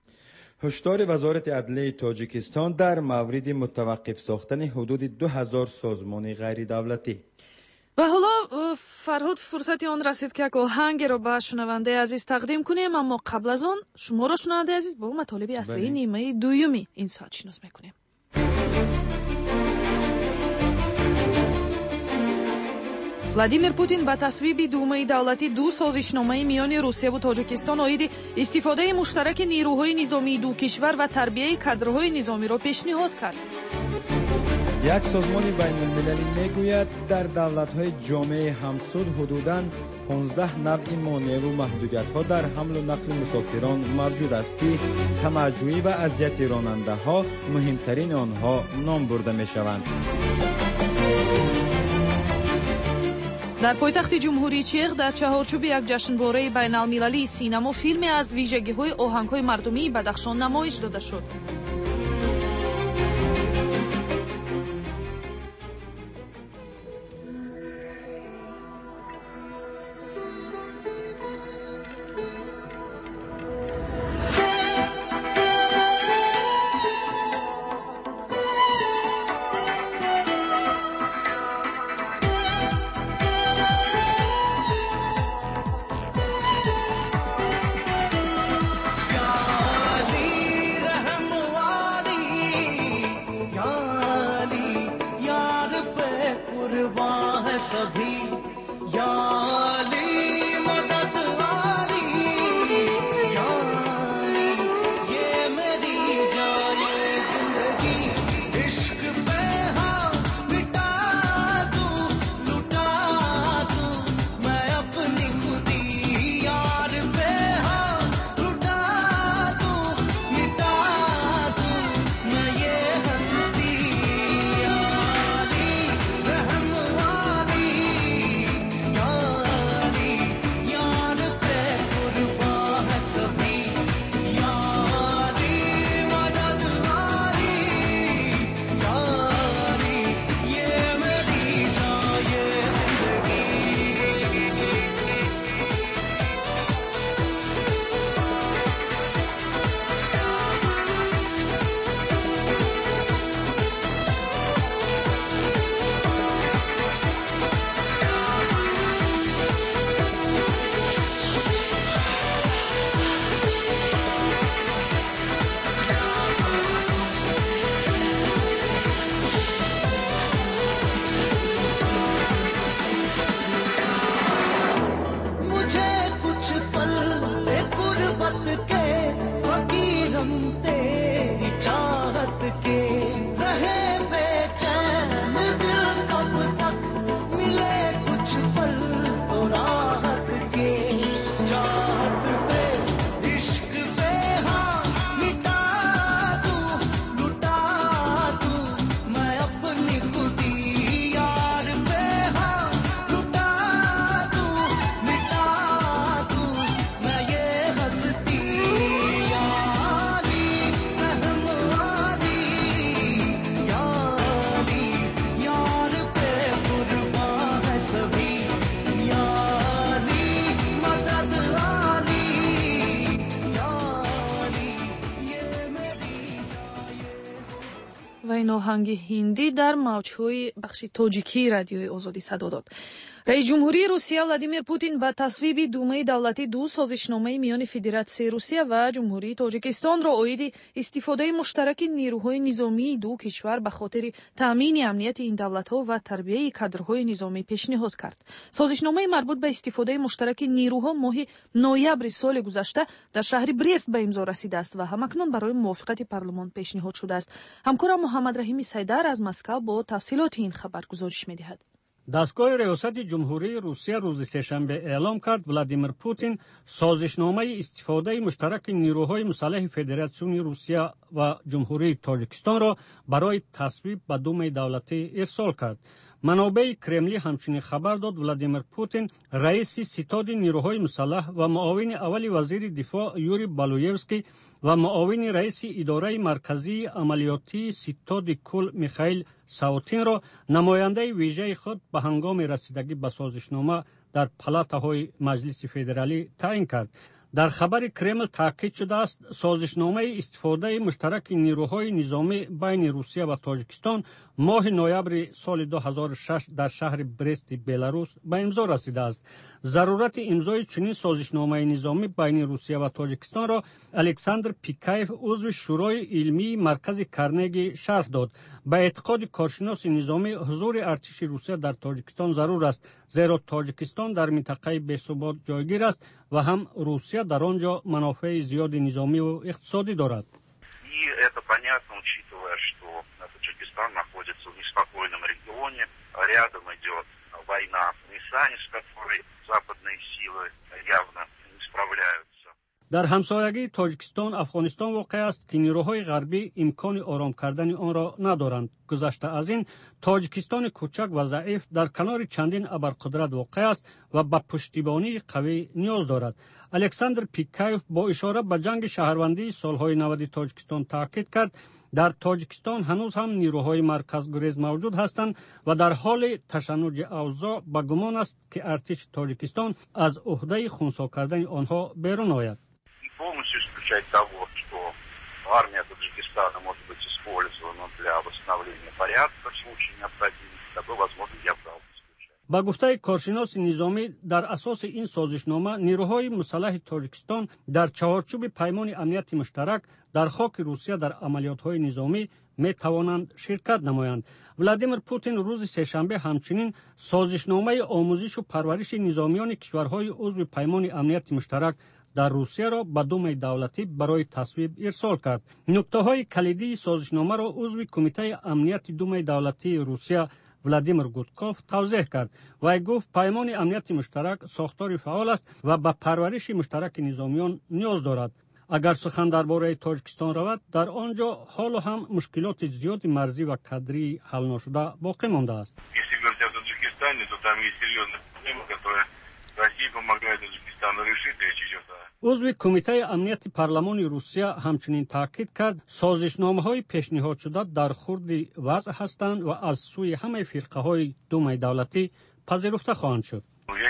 هشدار وزارت عدلیه تاجیکستان در مورد متوقف ساختن حدود 2000 سازمان غیر دولتی. و حالا فرهاد فرصتی آن رسید که یک آهنگ را به شنونده عزیز تقدیم کنیم، اما قبل از آن شما را شنونده عزیز با مطالب اصلی نیمه دومی این ساعت شناس میکنیم. владимир путин ба тасвиби думаи давлатӣ ду созишномаи миёни русияву тоҷикистон оиди истифодаи муштараки нирӯҳои низомии ду кишвар ва тарбияи кадрҳои низомиро пешниҳод кард. یک سازمان بین المللی میگوید در دولت‌های جامعه همسود حدوداً 15 نوع مانع و محدودیت‌ها در حمل و نقل مسافران موجود است که تمجوعی و اذیت راننده‌ها مهمترین آنها نام برده می‌شوند. در پایتخت جمهوری چیخ در چهارچوب یک جشنواره بین‌المللی سینما فیلمی از ویژگی‌های آهنگ‌های مردمی بدخشان نمایش داده شد. آهنگ هندی در موج‌های بخش تاجیکی رادیوی آزادی صدا داد. رئیس جمهوری روسیه ولادیمیر پوتین با تصویب دومه دولتی دو سازشنامه میان فدراسیون روسیه و جمهوری تاجیکستان را اوید استفاده مشترک نیروهای نظامی دو کشور به خاطر تامین امنیت این دولت‌ها و تربیت کادرهای نظامی پیشنهاد کرد. سازشنامه مربوط به استفاده مشترک نیروها ماه نوامبر سال گذشته در شهر برست به امضا رسیده است و همکنون برای موافقت پارلمان پیشنهاد شده است. همکارم محمد رحیمی سیدر از مسکو با تفصیلات این خبر گزارش می‌دهد. دستگاه ریاست جمهوری روسیه روز سه‌شنبه اعلام کرد ولادیمیر پوتین سازشنامه استفاده مشترک نیروهای مسلح فدراسیون روسیه و جمهوری تاجیکستان را برای تصویب به دوم دولتی ارسال کرد. منابع کرملی همچنین خبر داد ولادیمیر پوتین رئیس ستاد نیروهای مسلح و معاون اول وزیر دفاع یوری بالویفسکی و معاون رئیس اداره مرکزی عملیاتی ستاد کل میخائیل ساوتین را نماینده ویژه خود به هنگام رسیدگی به سازشنامه در پلاتهای مجلس فدرالی تعیین کرد. در خبر کرمل تاکید شده است سازشنامه استفاده مشترک نیروهای نظامی بین روسیه و تاجیکستان ماه نوامبر سال 2006 در شهر برست بلاروس به امضا رسیده است. ضرورت امضای چنین سازشنامه نظامی بین روسیه و تاجیکستان را الکساندر پیکایف عضو شورای علمی مرکز کارنگی شرح داد. به اعتقاد کارشناس نظامی حضور ارتش روسیه در تاجیکستان ضرور است، زیرا تاجیکستان در منطقه بی‌ثبات جایگیر است و هم روسیه در آنجا منافع زیاد نظامی و اقتصادی دارد. Рядом идет война в Нисане, с которой западные силы явно не справляются. در همسایگی تاجیکستان افغانستان واقع است که نیروهای غربی امکان آرام کردن آن را ندارند. گذشته از این تاجیکستان کوچک و ضعیف در کنار چندین ابرقدرت واقع است و به پشتیبانی قوی نیاز دارد. الکساندر پیکایف با اشاره به جنگ شهروندی سالهای 90 تاجیکستان تاکید کرد در تاجیکستان هنوز هم نیروهای مرکزگریز موجود هستند و در حال تشنج اوضاع به گمان است که ارتش تاجیکستان از عهده خنثی کردن آنها بیرون آید. Полностью исключать того, что армия Таджикистана может быть использована для восстановления порядка в случае необходимости, такой возможность я брал. با گفته کارشناس نظامی در اساس این سازشنامه نیروهای مسلح تاجیکستان در چارچوب پیمان امنیت مشترک در خاک روسیه در عملیات‌های نظامی میتوانند شرکت نمایند. ولادیمیر پوتین روز سهشنبه همچنین سازشنامه آموزش و پرورش نظامیان کشورهای عضو پیمان امنیت مشترک در روسیه را به دومای دولتی برای تصویب ارسال کرد. نکته‌های کلیدی سازشنامه را عضو کمیته امنیت دومای دولتی روسیه ولادیمیر گودکوف توضیح کرد. وی گفت پیمان امنیت مشترک ساختار فعال است و به پرورش مشترک نظامیان نیاز دارد. اگر سخن درباره تاجیکستان رود، در آنجا حال هم مشکلات زیاد مرزی و کادری حل نشده باقی مانده است. عضو کمیته امنیت پارلمان روسیه همچنین تاکید کرد سازشنامه‌های پیشنهاد شده در خورد وضع هستند و از سوی همه فرقه‌های دومای دولتی پذیرفته خواهند شد.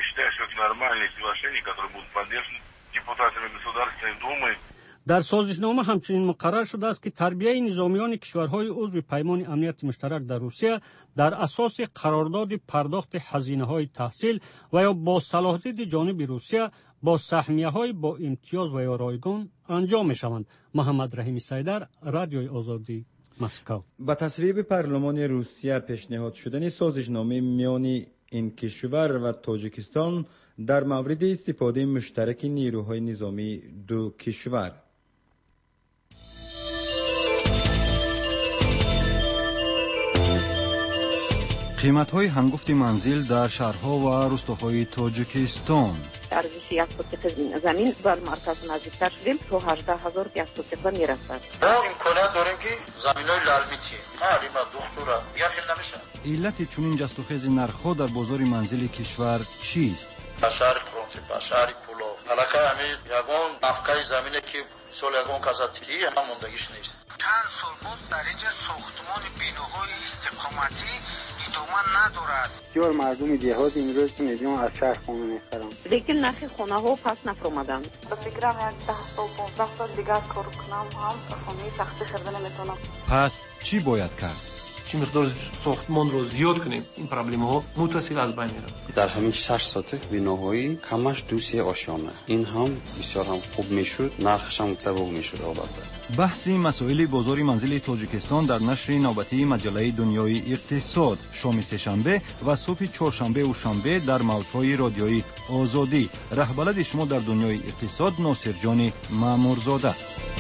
در سازشنامه همچنین مقرر شده است که تربیه نظامیان کشورهای عضو پیمان امنیت مشترک در روسیه در اساس قرارداد پرداخت هزینه‌های تحصیل و یا با صلاحیت جانب روسیه با سهمیه‌های با امتیاز و یا رایگان انجام می‌شوند. محمد رحیمی سیدر، رادیوی آزادی، مسکو. با تصویب پارلمان روسیه پیشنهاد شدن سازشنامه میان این کشور و تاجیکستان در مورد استفاده مشترک نیروهای نظامی دو کشور. قیمت‌های هنگفت منزل در شهرها و روستاهای تاجیکستان. ارزش یک فوت زمین بر مرکز نزدیکتر شدیم تا 18,000 فوت میرسد. ما امکانات داریم که زمینای لالمیتی معلم دکترا یخل نمیشه. علت چنین جستوخیز نرخ‌ها در بازار منزل کشور چیست؟ شهر فرانسه، شهر کلو، علاقه همین یگان نفقه زمینه که سال یگان کازاتکی هموندگیش نیست. چند سال باز در اینجا ساختمان بیناهای استقامتی ادامه ندارد. بسیار مردم دهات امروز میلیون از شهر خونه میخرن. لیکن نرخ خونه ها پس نفرمادن. به فکرم یک 10 سال 15 سال دیگر کار کنم هم خونه تختی خریده نمیتونم. پس چی باید کرد؟ چی مقدار ساختمان رو زیاد کنیم این پرابلم ها متصل از بین میره. در همین 6 ساعت بیناهایی کمش دوسی آشیانه. این هم بسیار هم خوب میشد، نرخش هم سبک میشد البته. بحث مسائل بازار منزل تاجیکستان در نشر نوبتی مجله دنیای اقتصاد شام سه‌شنبه و صبح چهارشنبه و شنبه در موج‌های رادیویی آزادی. رهبر شما در دنیای اقتصاد ناصر جان مامورزاده.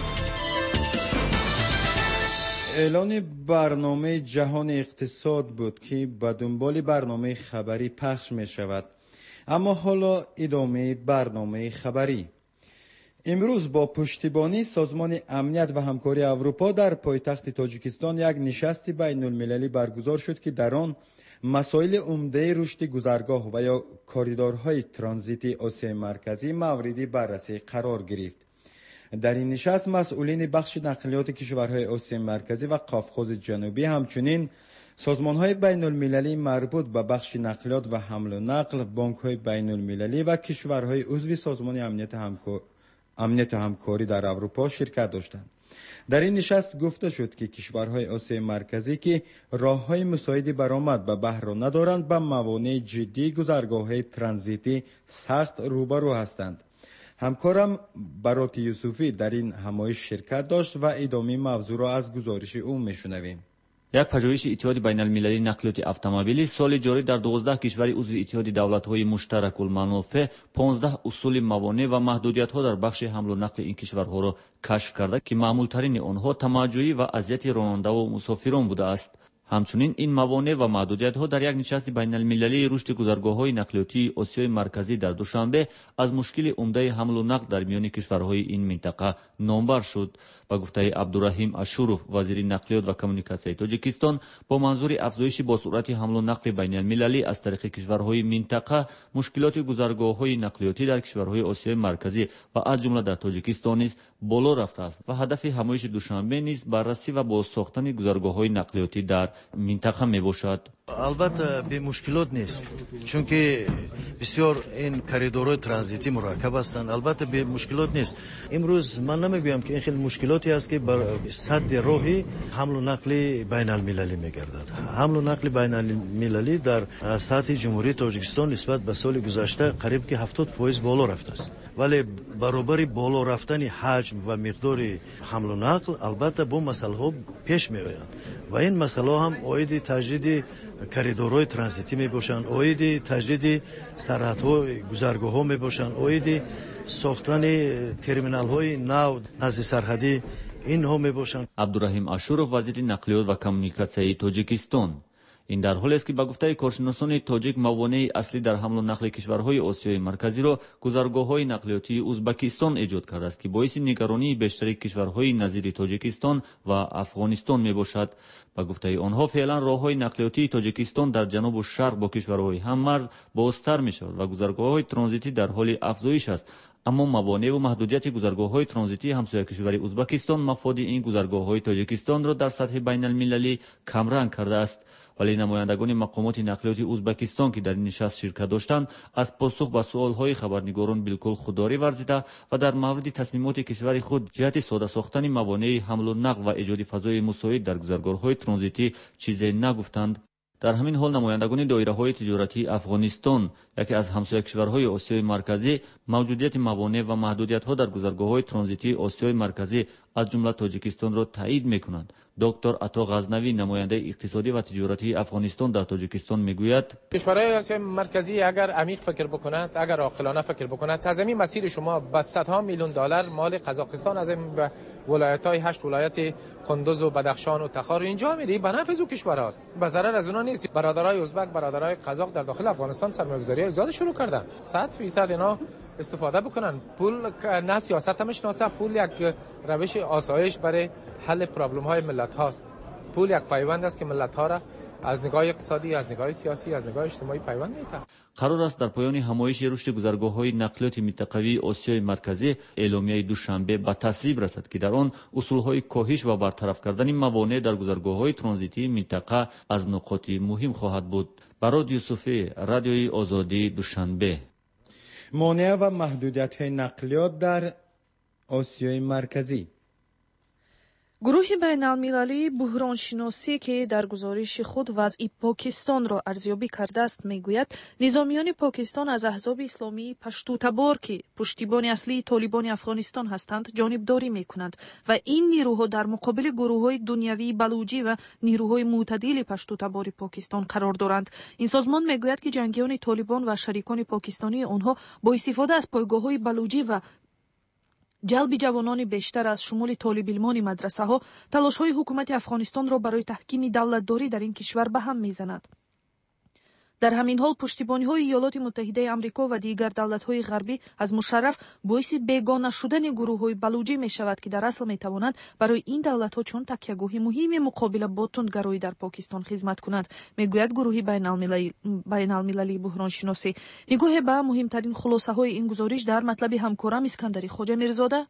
اعلان برنامه جهان اقتصاد بود که به دنبال برنامه خبری پخش می شود. اما حالا ادامه برنامه خبری. امروز با پشتیبانی سازمان امنیت و همکاری اروپا در پایتخت تاجیکستان یک نشست بین المللی برگزار شد که در آن مسائل عمده رشد گذرگاه و یا کاریدورهای ترانزیتی آسیای مرکزی مورد بررسی قرار گرفت. در این نشست مسئولین بخش نقلیات کشورهای آسیای مرکزی و قفقاز جنوبی همچنین سازمان‌های بین المللی مربوط به بخش نقلیات و حمل و نقل، بانک‌های بین المللی و کشورهای عضو سازمان امنیت همکاری در اروپا شرکت داشتند. در این نشست گفته شد که کشورهای آسیای مرکزی که راه‌های مساعد برآمد به بحر را ندارند با موانع جدی گذرگاه‌های ترانزیتی سخت روبرو هستند. همکارم برات یوسفی در این همایش شرکت داشت و ادامه موضوع را از گزارش او میشنویم. یک پژوهش اتحاد بین المللی نقلیات اتومبیلی سال جاری در 12 کشور عضو اتحاد دولت‌های مشترک المنافع 15 اصول موانع و محدودیت‌ها در بخش حمل و نقل این کشورها را کشف کرده که معمول‌ترین آنها تمجعی و اذیت راننده و مسافران بوده است. همچنین این موانع و محدودیت‌ها در یک نشست بین المللی رشد گذرگاه‌های نقلیاتی آسیای مرکزی در دوشنبه از مشکل عمده حمل و نقل در میان کشورهای این منطقه نامبر شد. با گفته عبدالرحیم اشوروف وزیر نقلیات و کمیونیکاسیون تاجیکستان، با منظور افزایش با سرعت حمل و نقل بین المللی از طریق کشورهای منطقه مشکلات گذرگاه‌های نقلیاتی در کشورهای آسیای مرکزی و از جمله در تاجیکستان نیز بالا رفته است و هدف همایش دوشنبه نیز بررسی و بازساختن گذرگاه‌های نقلیاتی در منطقه می باشد. البته به مشکلات نیست، چون که بسیار این کریدورهای ترانزیتی مرکب هستند. البته به مشکلات نیست. امروز من نمیگویم که این خیلی مشکلاتی است که بر سد راهی حمل و نقل بین المللی میگردد. حمل و نقل بین المللی در سطح جمهوری تاجیکستان نسبت به سال گذشته قریب که 70% بالا رفته است. ولی برابر بالا رفتن حجم و مقدار حمل و نقل البته با مسئله ها پیش می آیند و این مسئله هم عاید تجدید کریدورهای ترانزیتی می باشند، عاید تجدید سرحدهای گذرگاه ها می باشند، عاید ساختن ترمینال های نو نزد سرحدی اینها می باشند. عبدالرحیم اشورов وزیر نقلیات و کمونیکاسیای تاجیکستان: این در حالی است که با گفته کارشناسان تاجیک موانع اصلی در حمل و نقل کشورهای آسیای مرکزی را گذرگاه‌های نقلیاتی ازبکستان ایجاد کرده است که باعث نگرانی بیشتر کشورهای نظیر تاجیکستان و افغانستان میباشد. با گفته آنها فعلا راههای نقلیاتی تاجیکستان در جنوب و شرق با کشورهای هممرز بازتر میشود و گذرگاه‌های ترانزیتی در حال افزایش است. اما موانع و محدودیت گذرگاه‌های ترانزیتی همسایه کشور ازبکستان مفاد این گذرگاه‌های تاجیکستان را در سطح بین‌المللی کمرنگ کرده است. ولی نمایندگان مقامات نقلیاتی ازبکستان که در این نشست شرکت داشتند از پاسخ به سوال‌های خبرنگاران بالکل خودداری ورزیده و در مورد تصمیمات کشور خود جهت ساده ساختن موانع حمل و نقل و ایجاد فضای مساعد در گذرگاه‌های ترانزیتی چیزی نگفتند. در همین حال نمایندگان دایره‌های تجارتی افغانستان، یکی از همسایه کشورهای آسیای مرکزی، موجودیت موانع و محدودیت‌ها در گذرگاه‌های ترانزیتی آسیای مرکزی از جمله تاجیکستان را تایید می‌کنند. دکتر عطا غزنوی، نماینده اقتصادی و تجارتی افغانستان در تاجیکستان میگوید: کشورهای آسیای مرکزی اگر عمیق فکر بکنند، اگر عاقلانه فکر بکنند، از این مسیر شما با صدها میلیون دلار مال قزاقستان از این به ولایت‌های 8 ولایت قندوز و بدخشان و تخار اینجا میری به نفع اون کشورهاست، به ضرر از اونها نیست. برادرای ازبک، برادرای قزاق در داخل افغانستان سرمایه‌گذاری زیاد شروع کردن. 100% اینا استفاده بکنن. پول نه سیاست هم شناسه، پول یک روش آسایش برای حل پرابلم های ملت هاست. پول یک پیوند است که ملت ها را از نگاه اقتصادی، از نگاه سیاسی، از نگاه اجتماعی پیوند می‌دهد. قرار است در پایان همایش رشد گذرگاه‌های نقلیات منطقوی آسیای مرکزی اعلامیه دوشنبه به تصویب رسد که در آن اصول‌های کاهش و برطرف کردن موانع در گذرگاه‌های ترانزیتی منطقه از نقاط مهم خواهد بود. براد یوسفی، رادیوی آزادی، دوشنبه. مانع و محدودیت‌های نقلیات در آسیای مرکزی. گروه بین‌المللی بحرانشناسی که در گزارش خود وضع پاکستان را ارزیابی کرده است میگوید نظامیان پاکستان از احزاب اسلامی پشتوتبار که پشتیبان اصلی طالبان افغانستان هستند جانبداری میکنند و این نیروها در مقابل گروه‌های دنیوی بلوچی و نیروهای معتدل پشتوتبار پاکستان قرار دارند. این سازمان میگوید که جنگیان طالبان و شریکان پاکستانی آنها با استفاده از پایگاه‌های بلوچی و جلب جوانان بیشتر از شمول طالب علمان مدرسه ها تلاش‌های حکومت افغانستان را برای تحکیم دولتداری در این کشور به هم میزند. در همین حال پشتیبانی‌های ایالات متحده آمریکا و دیگر دولت‌های غربی از مشرف باعث بیگانه شدن گروه‌های بلوچی می‌شود که در اصل می‌توانند برای این دولت‌ها چون تکیه‌گاه مهم مقابله با تندگرایی در پاکستان خدمت کنند، میگوید گروه بین‌المللی بحرانشناسی. نگاه به مهمترین خلاصه‌های این گزارش در مطلب همکارم اسکندری خواجه میرزاده.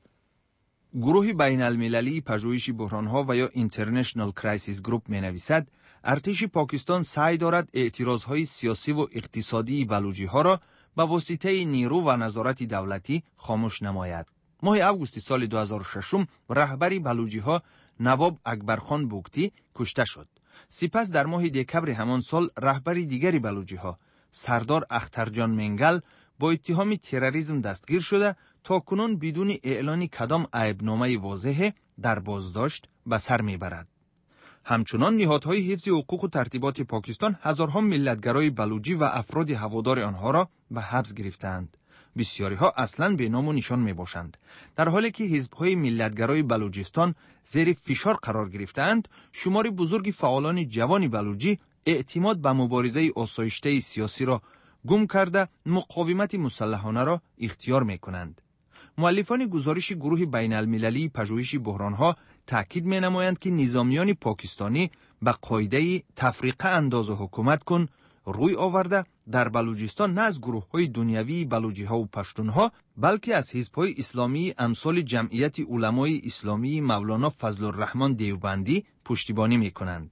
گروه بین‌المللی پژوهش بحران‌ها و یا اینترنشنال کرایسیس گروپ می‌نویسد ارتش پاکستان سعی دارد اعتراضهای سیاسی و اقتصادی بلوچی‌ها را به واسطه نیرو و نظارت دولتی خاموش نماید. ماه اوگوست سال 2006 رهبر بلوچی‌ها نواب اکبرخان بوگتی کشته شد. سپس در ماه دکبر همان سال رهبر دیگری بلوچی‌ها سردار اخترجان منگل با اتهام تروریسم دستگیر شده تا کنون بدون اعلان کدام عیبنامه واضح در بازداشت به سر میبرد. همچنان نهادهای حفظ حقوق و ترتیبات پاکستان هزارها ملتگرای بلوچی و افراد هوادار آنها را به حبس گرفتند. بسیاری ها اصلاً به نام و نشان می باشند. در حالی که حزب‌های ملتگرای بلوچستان زیر فشار قرار گرفتند، شمار بزرگی فعالان جوان بلوچی اعتماد به مبارزه آسایشته سیاسی را گم کرده مقاومت مسلحانه را اختیار می کنند. مؤلفان گزارش گروه بین‌المللی پژوهش بحران‌ها تاکید می‌نمایند که نظامیان پاکستانی به قاعده تفریقه انداز و حکومت کن روی آورده در بلوچستان نه از گروه‌های دنیوی بلوچی‌ها و پشتون‌ها بلکه از حزب‌های اسلامی امثال جمعیت علمای اسلامی مولانا فضل الرحمن دیوبندی پشتیبانی می‌کنند.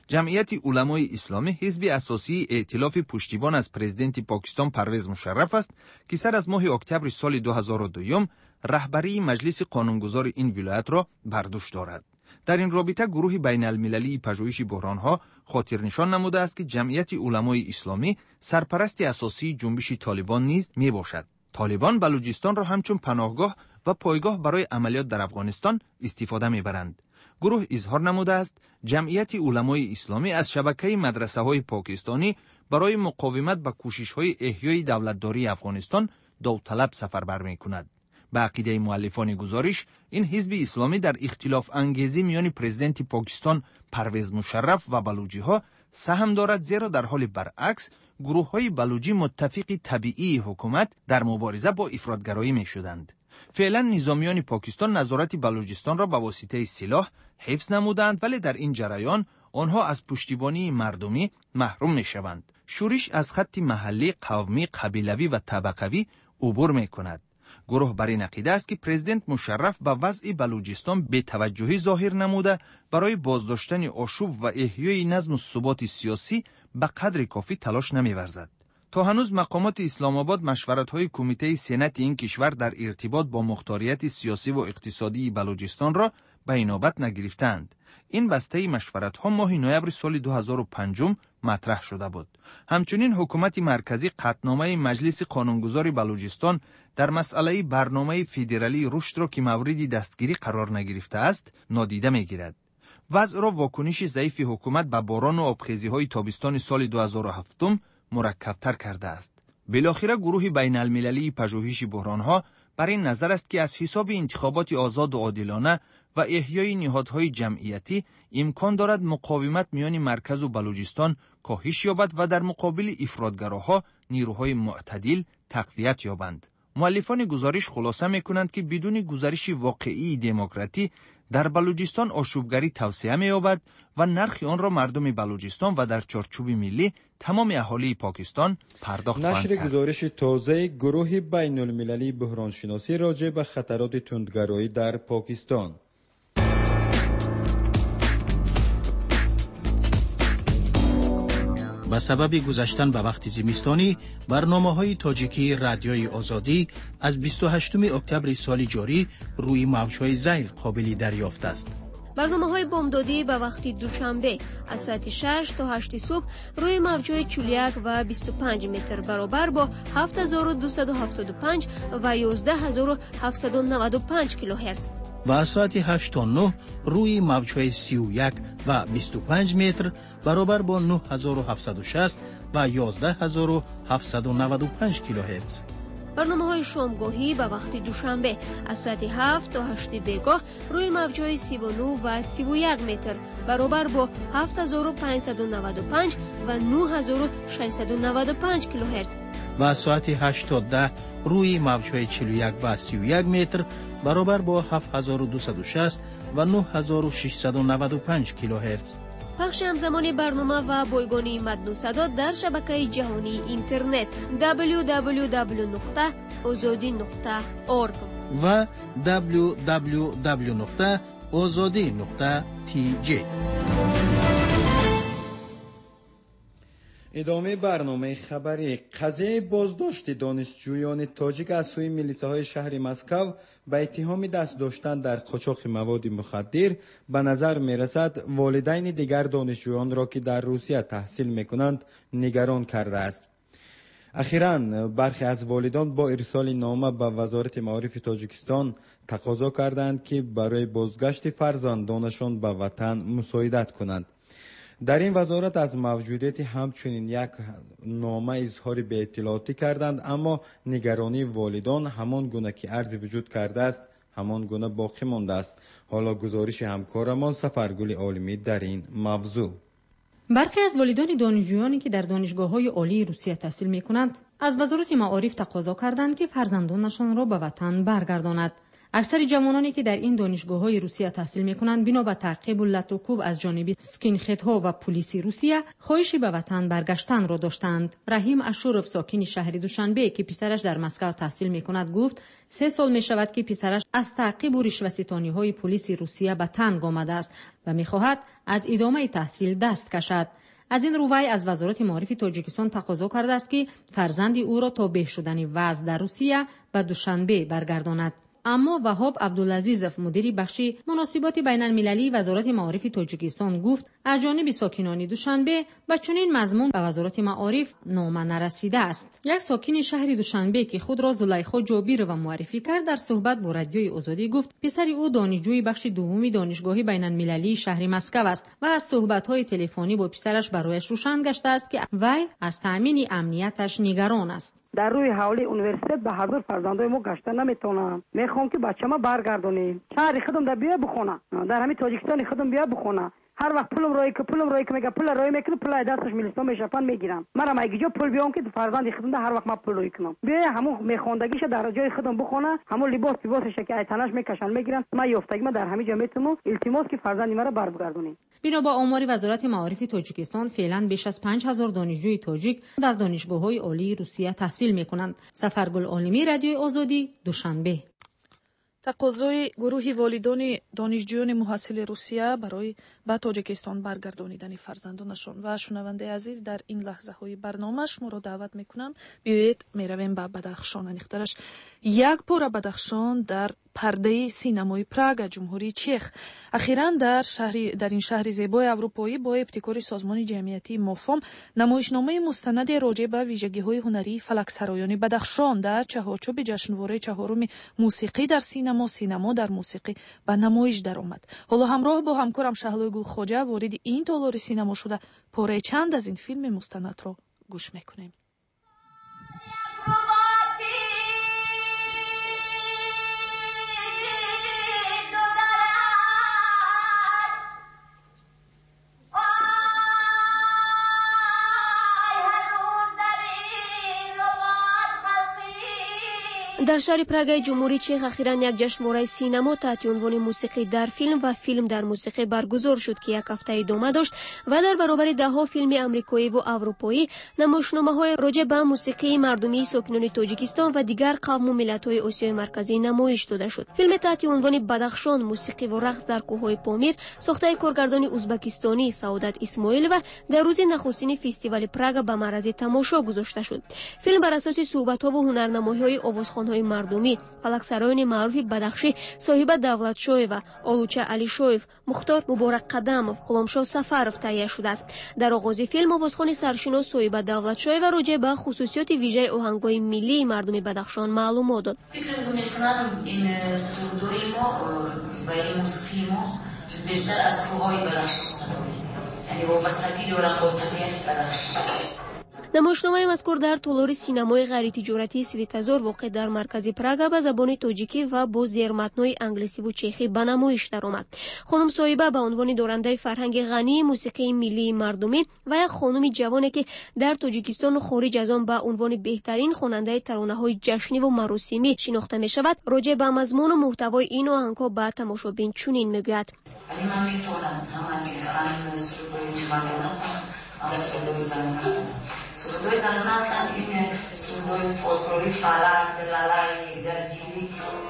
جمعیت علمای اسلامی حزب اساسی ائتلاف پشتیبان از پرزیدنت پاکستان پرویز مشرف است که سر از ماه اکتبر سال 2002 رهبری مجلس قانونگذار این ولایت را بر دوش دارد. در این رابطه گروه بین المللی پژوهش بحران‌ها خاطر نشان نموده است که جمعیت علمای اسلامی سرپرست اساسی جنبش طالبان نیز می باشد. طالبان بلوچستان را همچون پناهگاه و پایگاه برای عملیات در افغانستان استفاده می‌برند. گروه اظهار نموده است جمعیت علمای اسلامی از شبکه مدرسه‌های پاکستانی برای مقاومت به کوشش‌های احیای دولتداری افغانستان داوطلب سفربر می‌کند. به عقیده مؤلفان گزارش، این حزب اسلامی در اختلاف انگیزی میان پرزیدنت پاکستان پرویز مشرف و بلوچی‌ها سهم دارد، زیرا در حال برعکس گروه‌های بلوچی متفق طبیعی حکومت در مبارزه با افراطگرایی می‌شدند. فعلا نظامیان پاکستان نظارت بلوچستان را به واسطه سلاح حفظ نمودند، ولی در این جریان آنها از پشتیبانی مردمی محروم می‌شوند. شورش از خط محلی، قومی، قبیلوی و طبقوی عبور می‌کند. گروه بر این عقیده است که پرزیدنت مشرف به وضع بلوچستان بی‌توجهی ظاهر نموده برای بازداشتن آشوب و احیای نظم و ثبات سیاسی به قدر کافی تلاش نمی‌ورزد. تا هنوز مقامات اسلام آباد مشورت‌های کمیته سنت این کشور در ارتباط با مختاریت سیاسی و اقتصادی بلوچستان را به اینابت نگرفتند. این بسته مشورت‌ها ماه نوامبر سال 2005 مطرح شده بود. همچنین حکومت مرکزی قطعنامه مجلس قانونگذار بلوچستان در مسئله برنامه فدرالی رشد را که مورد دستگیری قرار نگرفته است نادیده می‌گیرد. وضع را واکنش ضعیف حکومت به باران و آبخیزی‌های تابستان سال 2007 مرکب‌تر کرده است. بالاخره گروه بین المللی پژوهش بحران‌ها بر این نظر است که از حساب انتخابات آزاد و عادلانه و احیای نهادهای جمعیتی امکان دارد مقاومت میان مرکز و بلوچستان کاهش یابد و در مقابل افراطگراها نیروهای معتدل تقویت یابند. مؤلفان گزارش خلاصه می‌کنند که بدون گزارش واقعی دموکراتی در بلوچستان آشوبگری توسعه می‌یابد و نرخ آن را مردم بلوچستان و در چارچوب ملی تمام اهالی پاکستان پرداخت خواهند کرد. نشر گزارش تازه گروه بین المللی بحرانشناسی راجع به خطرات تندگرایی در پاکستان. به سبب گذشتن به وقت زمستانی، برنامه‌های تاجیکی رادیوی آزادی از 28 اکتبر سال جاری روی موج‌های ذیل قابل دریافت است. برنامه‌های بامدادی به وقت دوشنبه از ساعت 6 تا 8 صبح روی موج‌های 41 و 25 متر برابر با 7275 و 11795 کیلوهرتز و از ساعت 8 تا 9 روی موج‌های 31 و 25 متر برابر با 9760 و 11795 کیلوهرتز. برنامه‌های شامگاهی به وقت دوشنبه از ساعت 7 تا 8 بیگاه روی موج‌های 39 و 31 متر برابر با 7595 و 9695 کیلوهرتز و از ساعت 8 تا 10 روی موج‌های 41 و 31 متر برابر با 7260 و 9695 کیلوهرتز. پخش همزمان برنامه و بایگانی متن و صدا در شبکه جهانی اینترنت www.azadi.org و www.azadi.tj. ادامه برنامه خبری. قضیه بازداشت دانشجویان تاجیک از سوی میلیساهای شهر مسکو به اتهام دست داشتن در قاچاق مواد مخدر به نظر میرسد والدین دیگر دانشجویان را که در روسیه تحصیل میکنند نگران کرده است. اخیراً برخی از والدان با ارسال نامه به وزارت معارف تاجیکستان تقاضا کردند که برای بازگشت فرزندانشان به وطن مساعدت کنند. در این وزارت از موجودیت همچنین یک نامه اظهار به اطلاعاتی کردند، اما نگرانی والدان همان گونه که عرض وجود کرده است همان گونه باقی مانده است. حالا گزارش همکارمان سفرگل عالمی در این موضوع. برخی از والدان دانشجویانی که در دانشگاه‌های عالی روسیه تحصیل می‌کنند از وزارت معارف تقاضا کردند که فرزندانشان را به وطن برگرداند. اکثر جوانانی که در این دانشگاه‌های روسیه تحصیل می‌کنند بنا به تعقیب و لطوکوب از جانب سکینهدها و پلیس روسیه خواهشی به وطن برگشتن را داشتند. رحیم اشورف ساکن شهر دوشنبه که پسرش در مسکو تحصیل می‌کند گفت 3 سال می‌شود که پسرش از تعقیب و رشوه‌ستانی‌های پلیس روسیه به تنگ آمده است و می‌خواهد از ادامه تحصیل دست کشد. از این رو وی از وزارت معارف تاجیکستان تقاضا کرده است که فرزند او را تا بهبود شدن وضع در روسیه به دوشنبه برگرداند. اما وهاب عبدالعزیزов مدیر بخش مناسبات بین المللی وزارت معارف تاجیکستان گفت از جانب ساکنان دوشنبه با چنین مضمون به وزارت معارف نامه نرسیده است. یک ساکن شهر دوشنبه که خود را زلیخا جابیر و معرفی کرد در صحبت با رادیوی آزادی گفت پسر او دانشجوی بخش دوم دانشگاه بین المللی شهر مسکو است و از صحبت‌های تلفنی با پسرش برایش روشن گشته است که وی از تامین امنیتش نگران است. در روی حوالی اونیورسیته به حضور فرزندای ما گشته نمیتونم. میخوام که بچه‌ما برگردونیم. شهر خودم در بیا بخونه. در همین تاجیکستان خودم بیا بخونه. هر وقت پولم رای که میگه پول رای میکنه پول دستش میلستم میشپن میگیرم. منم اگه جا پول بیام که فرزند خودم هر وقت ما پول رای کنم. بیا همون میخوندگیش در جای خودم بخونه. همون لباسش که ایتناش میکشن میگیرن. ما یافتگی ما در همین جا میتونم التماس که فرزند مرا برگردونیم. بنا با آمار وزارت معارف تاجیکستان فعلا بیش از 5000 دانشجوی تاجیک در دانشگاه‌های عالی روسیه تحصیل میکنند. سفرگل عالمی رادیوی آزادی دوشنبه. تقاضای گروهی والدان دانشجویان محصل روسیه برای به تاجیکستان برگردانیدن فرزندانشان و شنونده عزیز در این لحظه های برنامه شما را دعوت میکنم بیایید میرویم به بدخشان. انیخترش یک پاره بدخشان در پرده سینمای پراگ جمهوری چخ اخیراً در این شهر زیبای اروپایی با ابتکار سازمان جمعیتی مفهم نمایشنامه مستند راجع به ویژگی‌های هنری فلکسرایان بدخشان در چهارچوب جشنواره چهارم موسیقی در سینما در موسیقی به نمایش درآمد. حالا همراه با همکارم شهلوی گلخواجه وارد این تالار سینما شده پاره چند از این فیلم مستند را گوش میکنیم. در شهر پراگ جمهوری چخ اخیراً یک جشنواره سینما تحت عنوان موسیقی در فیلم و فیلم در موسیقی برگزار شد که یک هفته ادامه داشت و در برابر ده‌ها فیلم آمریکایی و اروپایی نمایشنامه‌های راجع به موسیقی مردمی ساکنان تاجیکستان و دیگر قوم و ملت‌های آسیای مرکزی نمایش داده شد. فیلم تحت عنوان بدخشان موسیقی و رقص در کوههای پامیر ساخته کارگردان ازبکستانی سعادت اسماعیل و در روز نخستین فستیوال پراگ به معرض تماشا گذاشته شد. فیلم بر اساس صحبت‌ها و هنرنمایی‌های آوازخوان‌های مردمی فلکسرایان معروف بدخشی صاحب دولتشوی و آلوچه علیشویف، مختار مبارک قدمов، غلامشاه سفرов تهیه شده است. در آغاز فیلم آوازخوان سرشناس صاحب دولتشوی و راجع به خصوصیات ویژه آهنگ‌های ملی مردم بدخشان معلومات داد. فکر می‌کنم این سرودهای ما و این موسیقی ما بیشتر از کوههای بدخشان سرود، یعنی وابستگی دارن با طبیعت بدخشان. نمایشنامه مذکور در تالار سینمای غیر تجارتی سویتازور واقع در مرکز پراگ به زبان تاجیکی و با زیرمتن‌های انگلیسی و چخی به نمایش درآمد. خانم صاحبه به عنوان دارنده فرهنگ غنی موسیقی ملی مردمی و یک خانم جوانی که در تاجیکستان و خارج از آن به عنوان بهترین خواننده ترانه‌های جشنی و مراسمی شناخته می‌شود، راجع به مضمون و محتوای این آهنگ‌ها به تماشابین چنین می‌گوید: سرودهای زنانه هستند. این سرودهای فولکلوری فلک، دلالای، درگیری.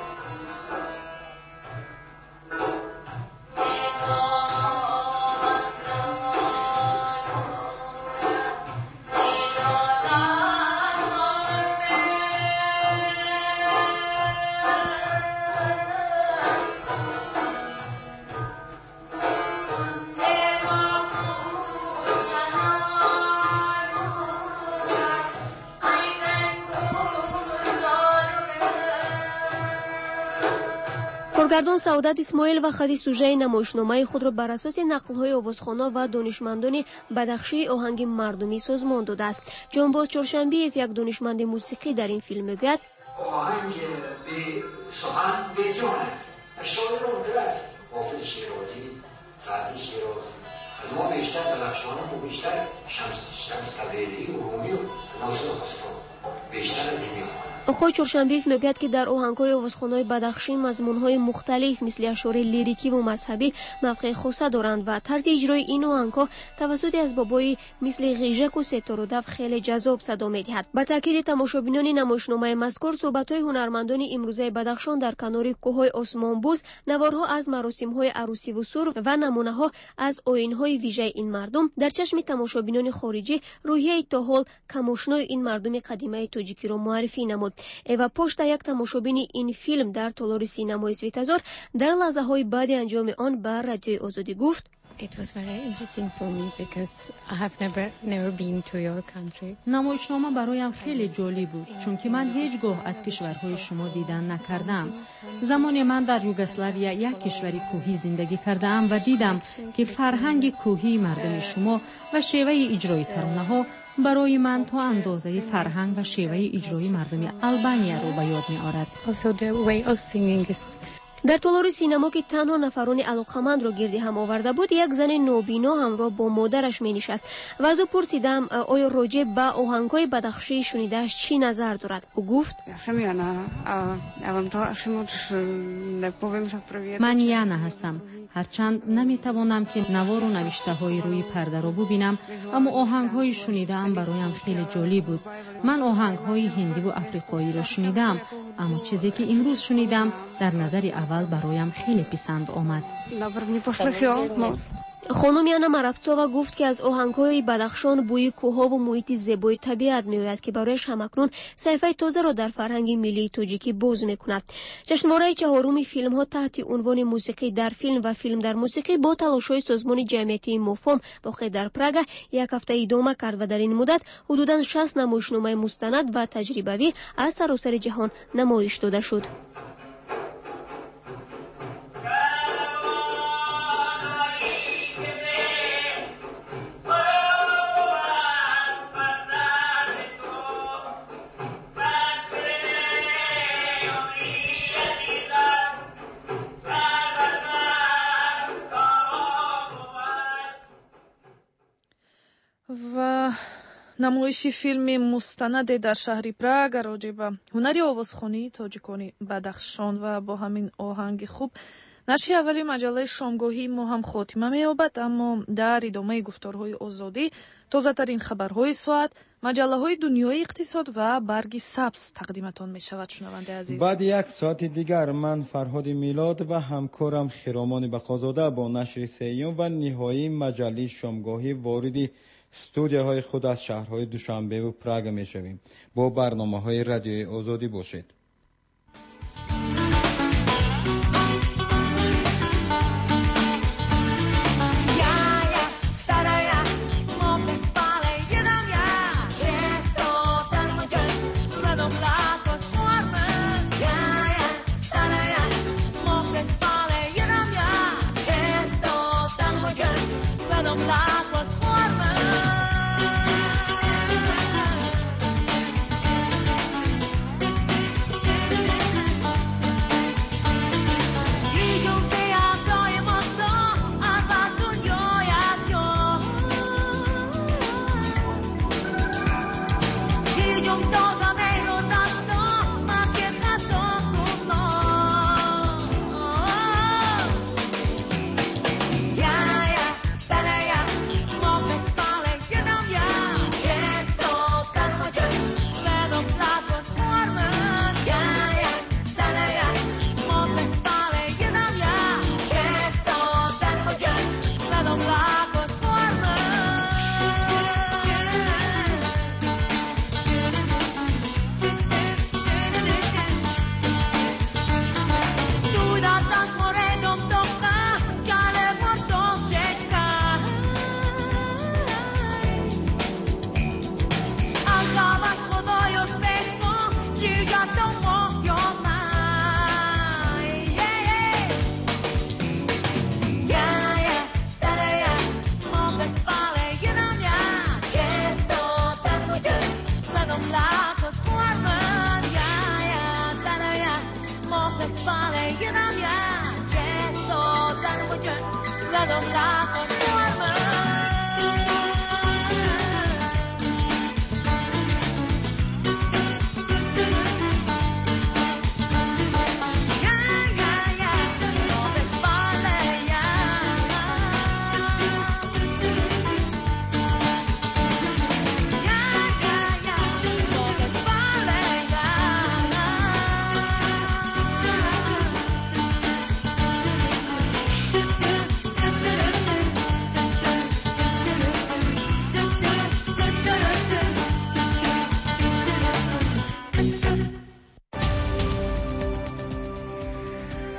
کارگردان سعادت اسماعیل و خط سوژه نمایشنامه خود را بر اساس نقل‌های آوازخوان‌ها و دانشمندان بدخشی آهنگ مردمی سازمان داده است. جانباز چهارشنبی‌یف، یک دانشمند موسیقی، در این فیلم میگوید: آهنگ به سخن به جان است. شاعر و دل است. حافظ شیرازی، سعدی شیرازی، از ما بیشتر بدخشانان و بیشتر شمس تبریزی و رومی و ناصر خسرو بیشتر از این می‌خوانند. оқой чоршанбиев мегӯяд ки дар оҳангҳои овозхонҳои бадахшӣ мазмунҳои мухталиф мисли ашъори лирикиву мазҳабӣ мавқеи хуса доранд ва тарзи иҷрои ин оҳангҳо тавассути асбобҳои мисли ғижаку сеторудав хеле ҷаззоб садо медиҳад. Ба таъкиди тамошобинони намоишномаи мазкур, суҳбатҳои ҳунармандони имрӯзаи Бадахшон дар канори кӯҳҳои Осмонбӯз, наворҳо аз маросимҳои арӯсиву сур ва намунаҳо аз оинҳои вижаи ин мардум дар чашми тамошобинони хориҷӣ рӯҳияи то ҳол камошнои ин мардуми қадимаи тоҷикиро муаррифӣ намуд. Эва Пошта, як тамошобини ин филм дар толори синамои Светазор, дар лаҳзаҳои баъди анҷоми он ба Радиои Озодӣ гуфт: намоишнома бароям хеле ҷолиб буд, чунки ман ҳеҷ гоҳ аз кишварҳои шумо дидан накардам. замоне ман дар Югославия, як кишвари кӯҳӣ зиндагӣ кардаам ва дидам ки фарҳанги кӯҳии мардуми шумо ва шеваи иҷрои таронаҳо барои ман то андозаи фарҳанг ва шеваи иҷрои мардуми Албанияро ба ёд меорад. дар толори синамо ки танҳо нафарони алоқамандро гирди ҳам оварда буд, як зани нобино ҳамроҳ бо модараш менишаст ва аз ӯ пурсидам оё роҷеъ ба оҳангҳои бадахшии шунидааш чӣ назар дорад. ӯ гуфт: ман Яна ҳастам. ҳарчанд наметавонам ки навору навиштаҳои рӯи пардаро бубинам, аммо оҳангҳои шунидаам бароям хеле ҷолиб буд. ман оҳангҳои ҳиндиву африқоиро шунидаам, аммо чизе ки имрӯз шунидам дар назари аввал бароям хеле писанд омад. хонум Яна Марафцова гуфт ки аз оҳангҳои Бадахшон бӯи кӯҳҳову муҳити зебои табиат меояд ки барояш ҳамакнун саҳифаи тозаро дар фарҳанги миллии тоҷикӣ боз мекунад. ҷашнвораи чаҳоруми филмҳо таҳти унвони мусиқӣ дар филм ва филм дар мусиқӣ бо талошҳои созмони ҷамъиятии Мофом воқеъ дар Прага як ҳафта идома кард ва дар ин муддат ҳудудан 60 намоишномаи мустанад ва таҷрибавӣ аз саросари ҷаҳон намоиш дода шуд. ва намоиши филми мустанаде дар шаҳри Прага роҷеъ ба ҳунари овозхонии тоҷикони Бадахшон ва бо ҳамин оҳанги хуб нашри аввали маҷалаи шомгоҳии мо ҳам хотима меёбад, аммо дар идомаи гуфторҳои озодӣ тозатарин хабарҳои соат, маҷалаҳои дунёи иқтисод ва барги сабз тақдиматон мешавад. шунавандаи азиз, баъди як соати дигар ман Фарҳоди Милод ва ҳамкорам Хиромони Бахозода бо нашри сеюм ва ниҳоии маҷалаи шомгоҳӣ вориди студияҳои худ аз шаҳрҳои Душанбеву Прага мешавем. бо барномаҳои Радиои Озодӣ бошед.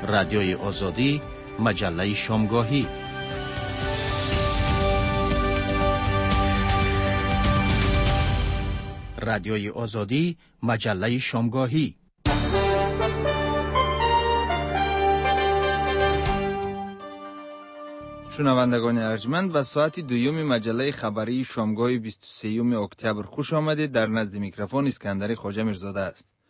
رادیوی آزادی، مجله شامگاهی. رادیوی آزادی، مجله شامگاهی. شنوندگان ارجمند، و ساعت دوم مجله خبری شامگاه 23 اکتبر خوش آمدید. در نزد میکروفون اسکندر خواجه میرزاده است.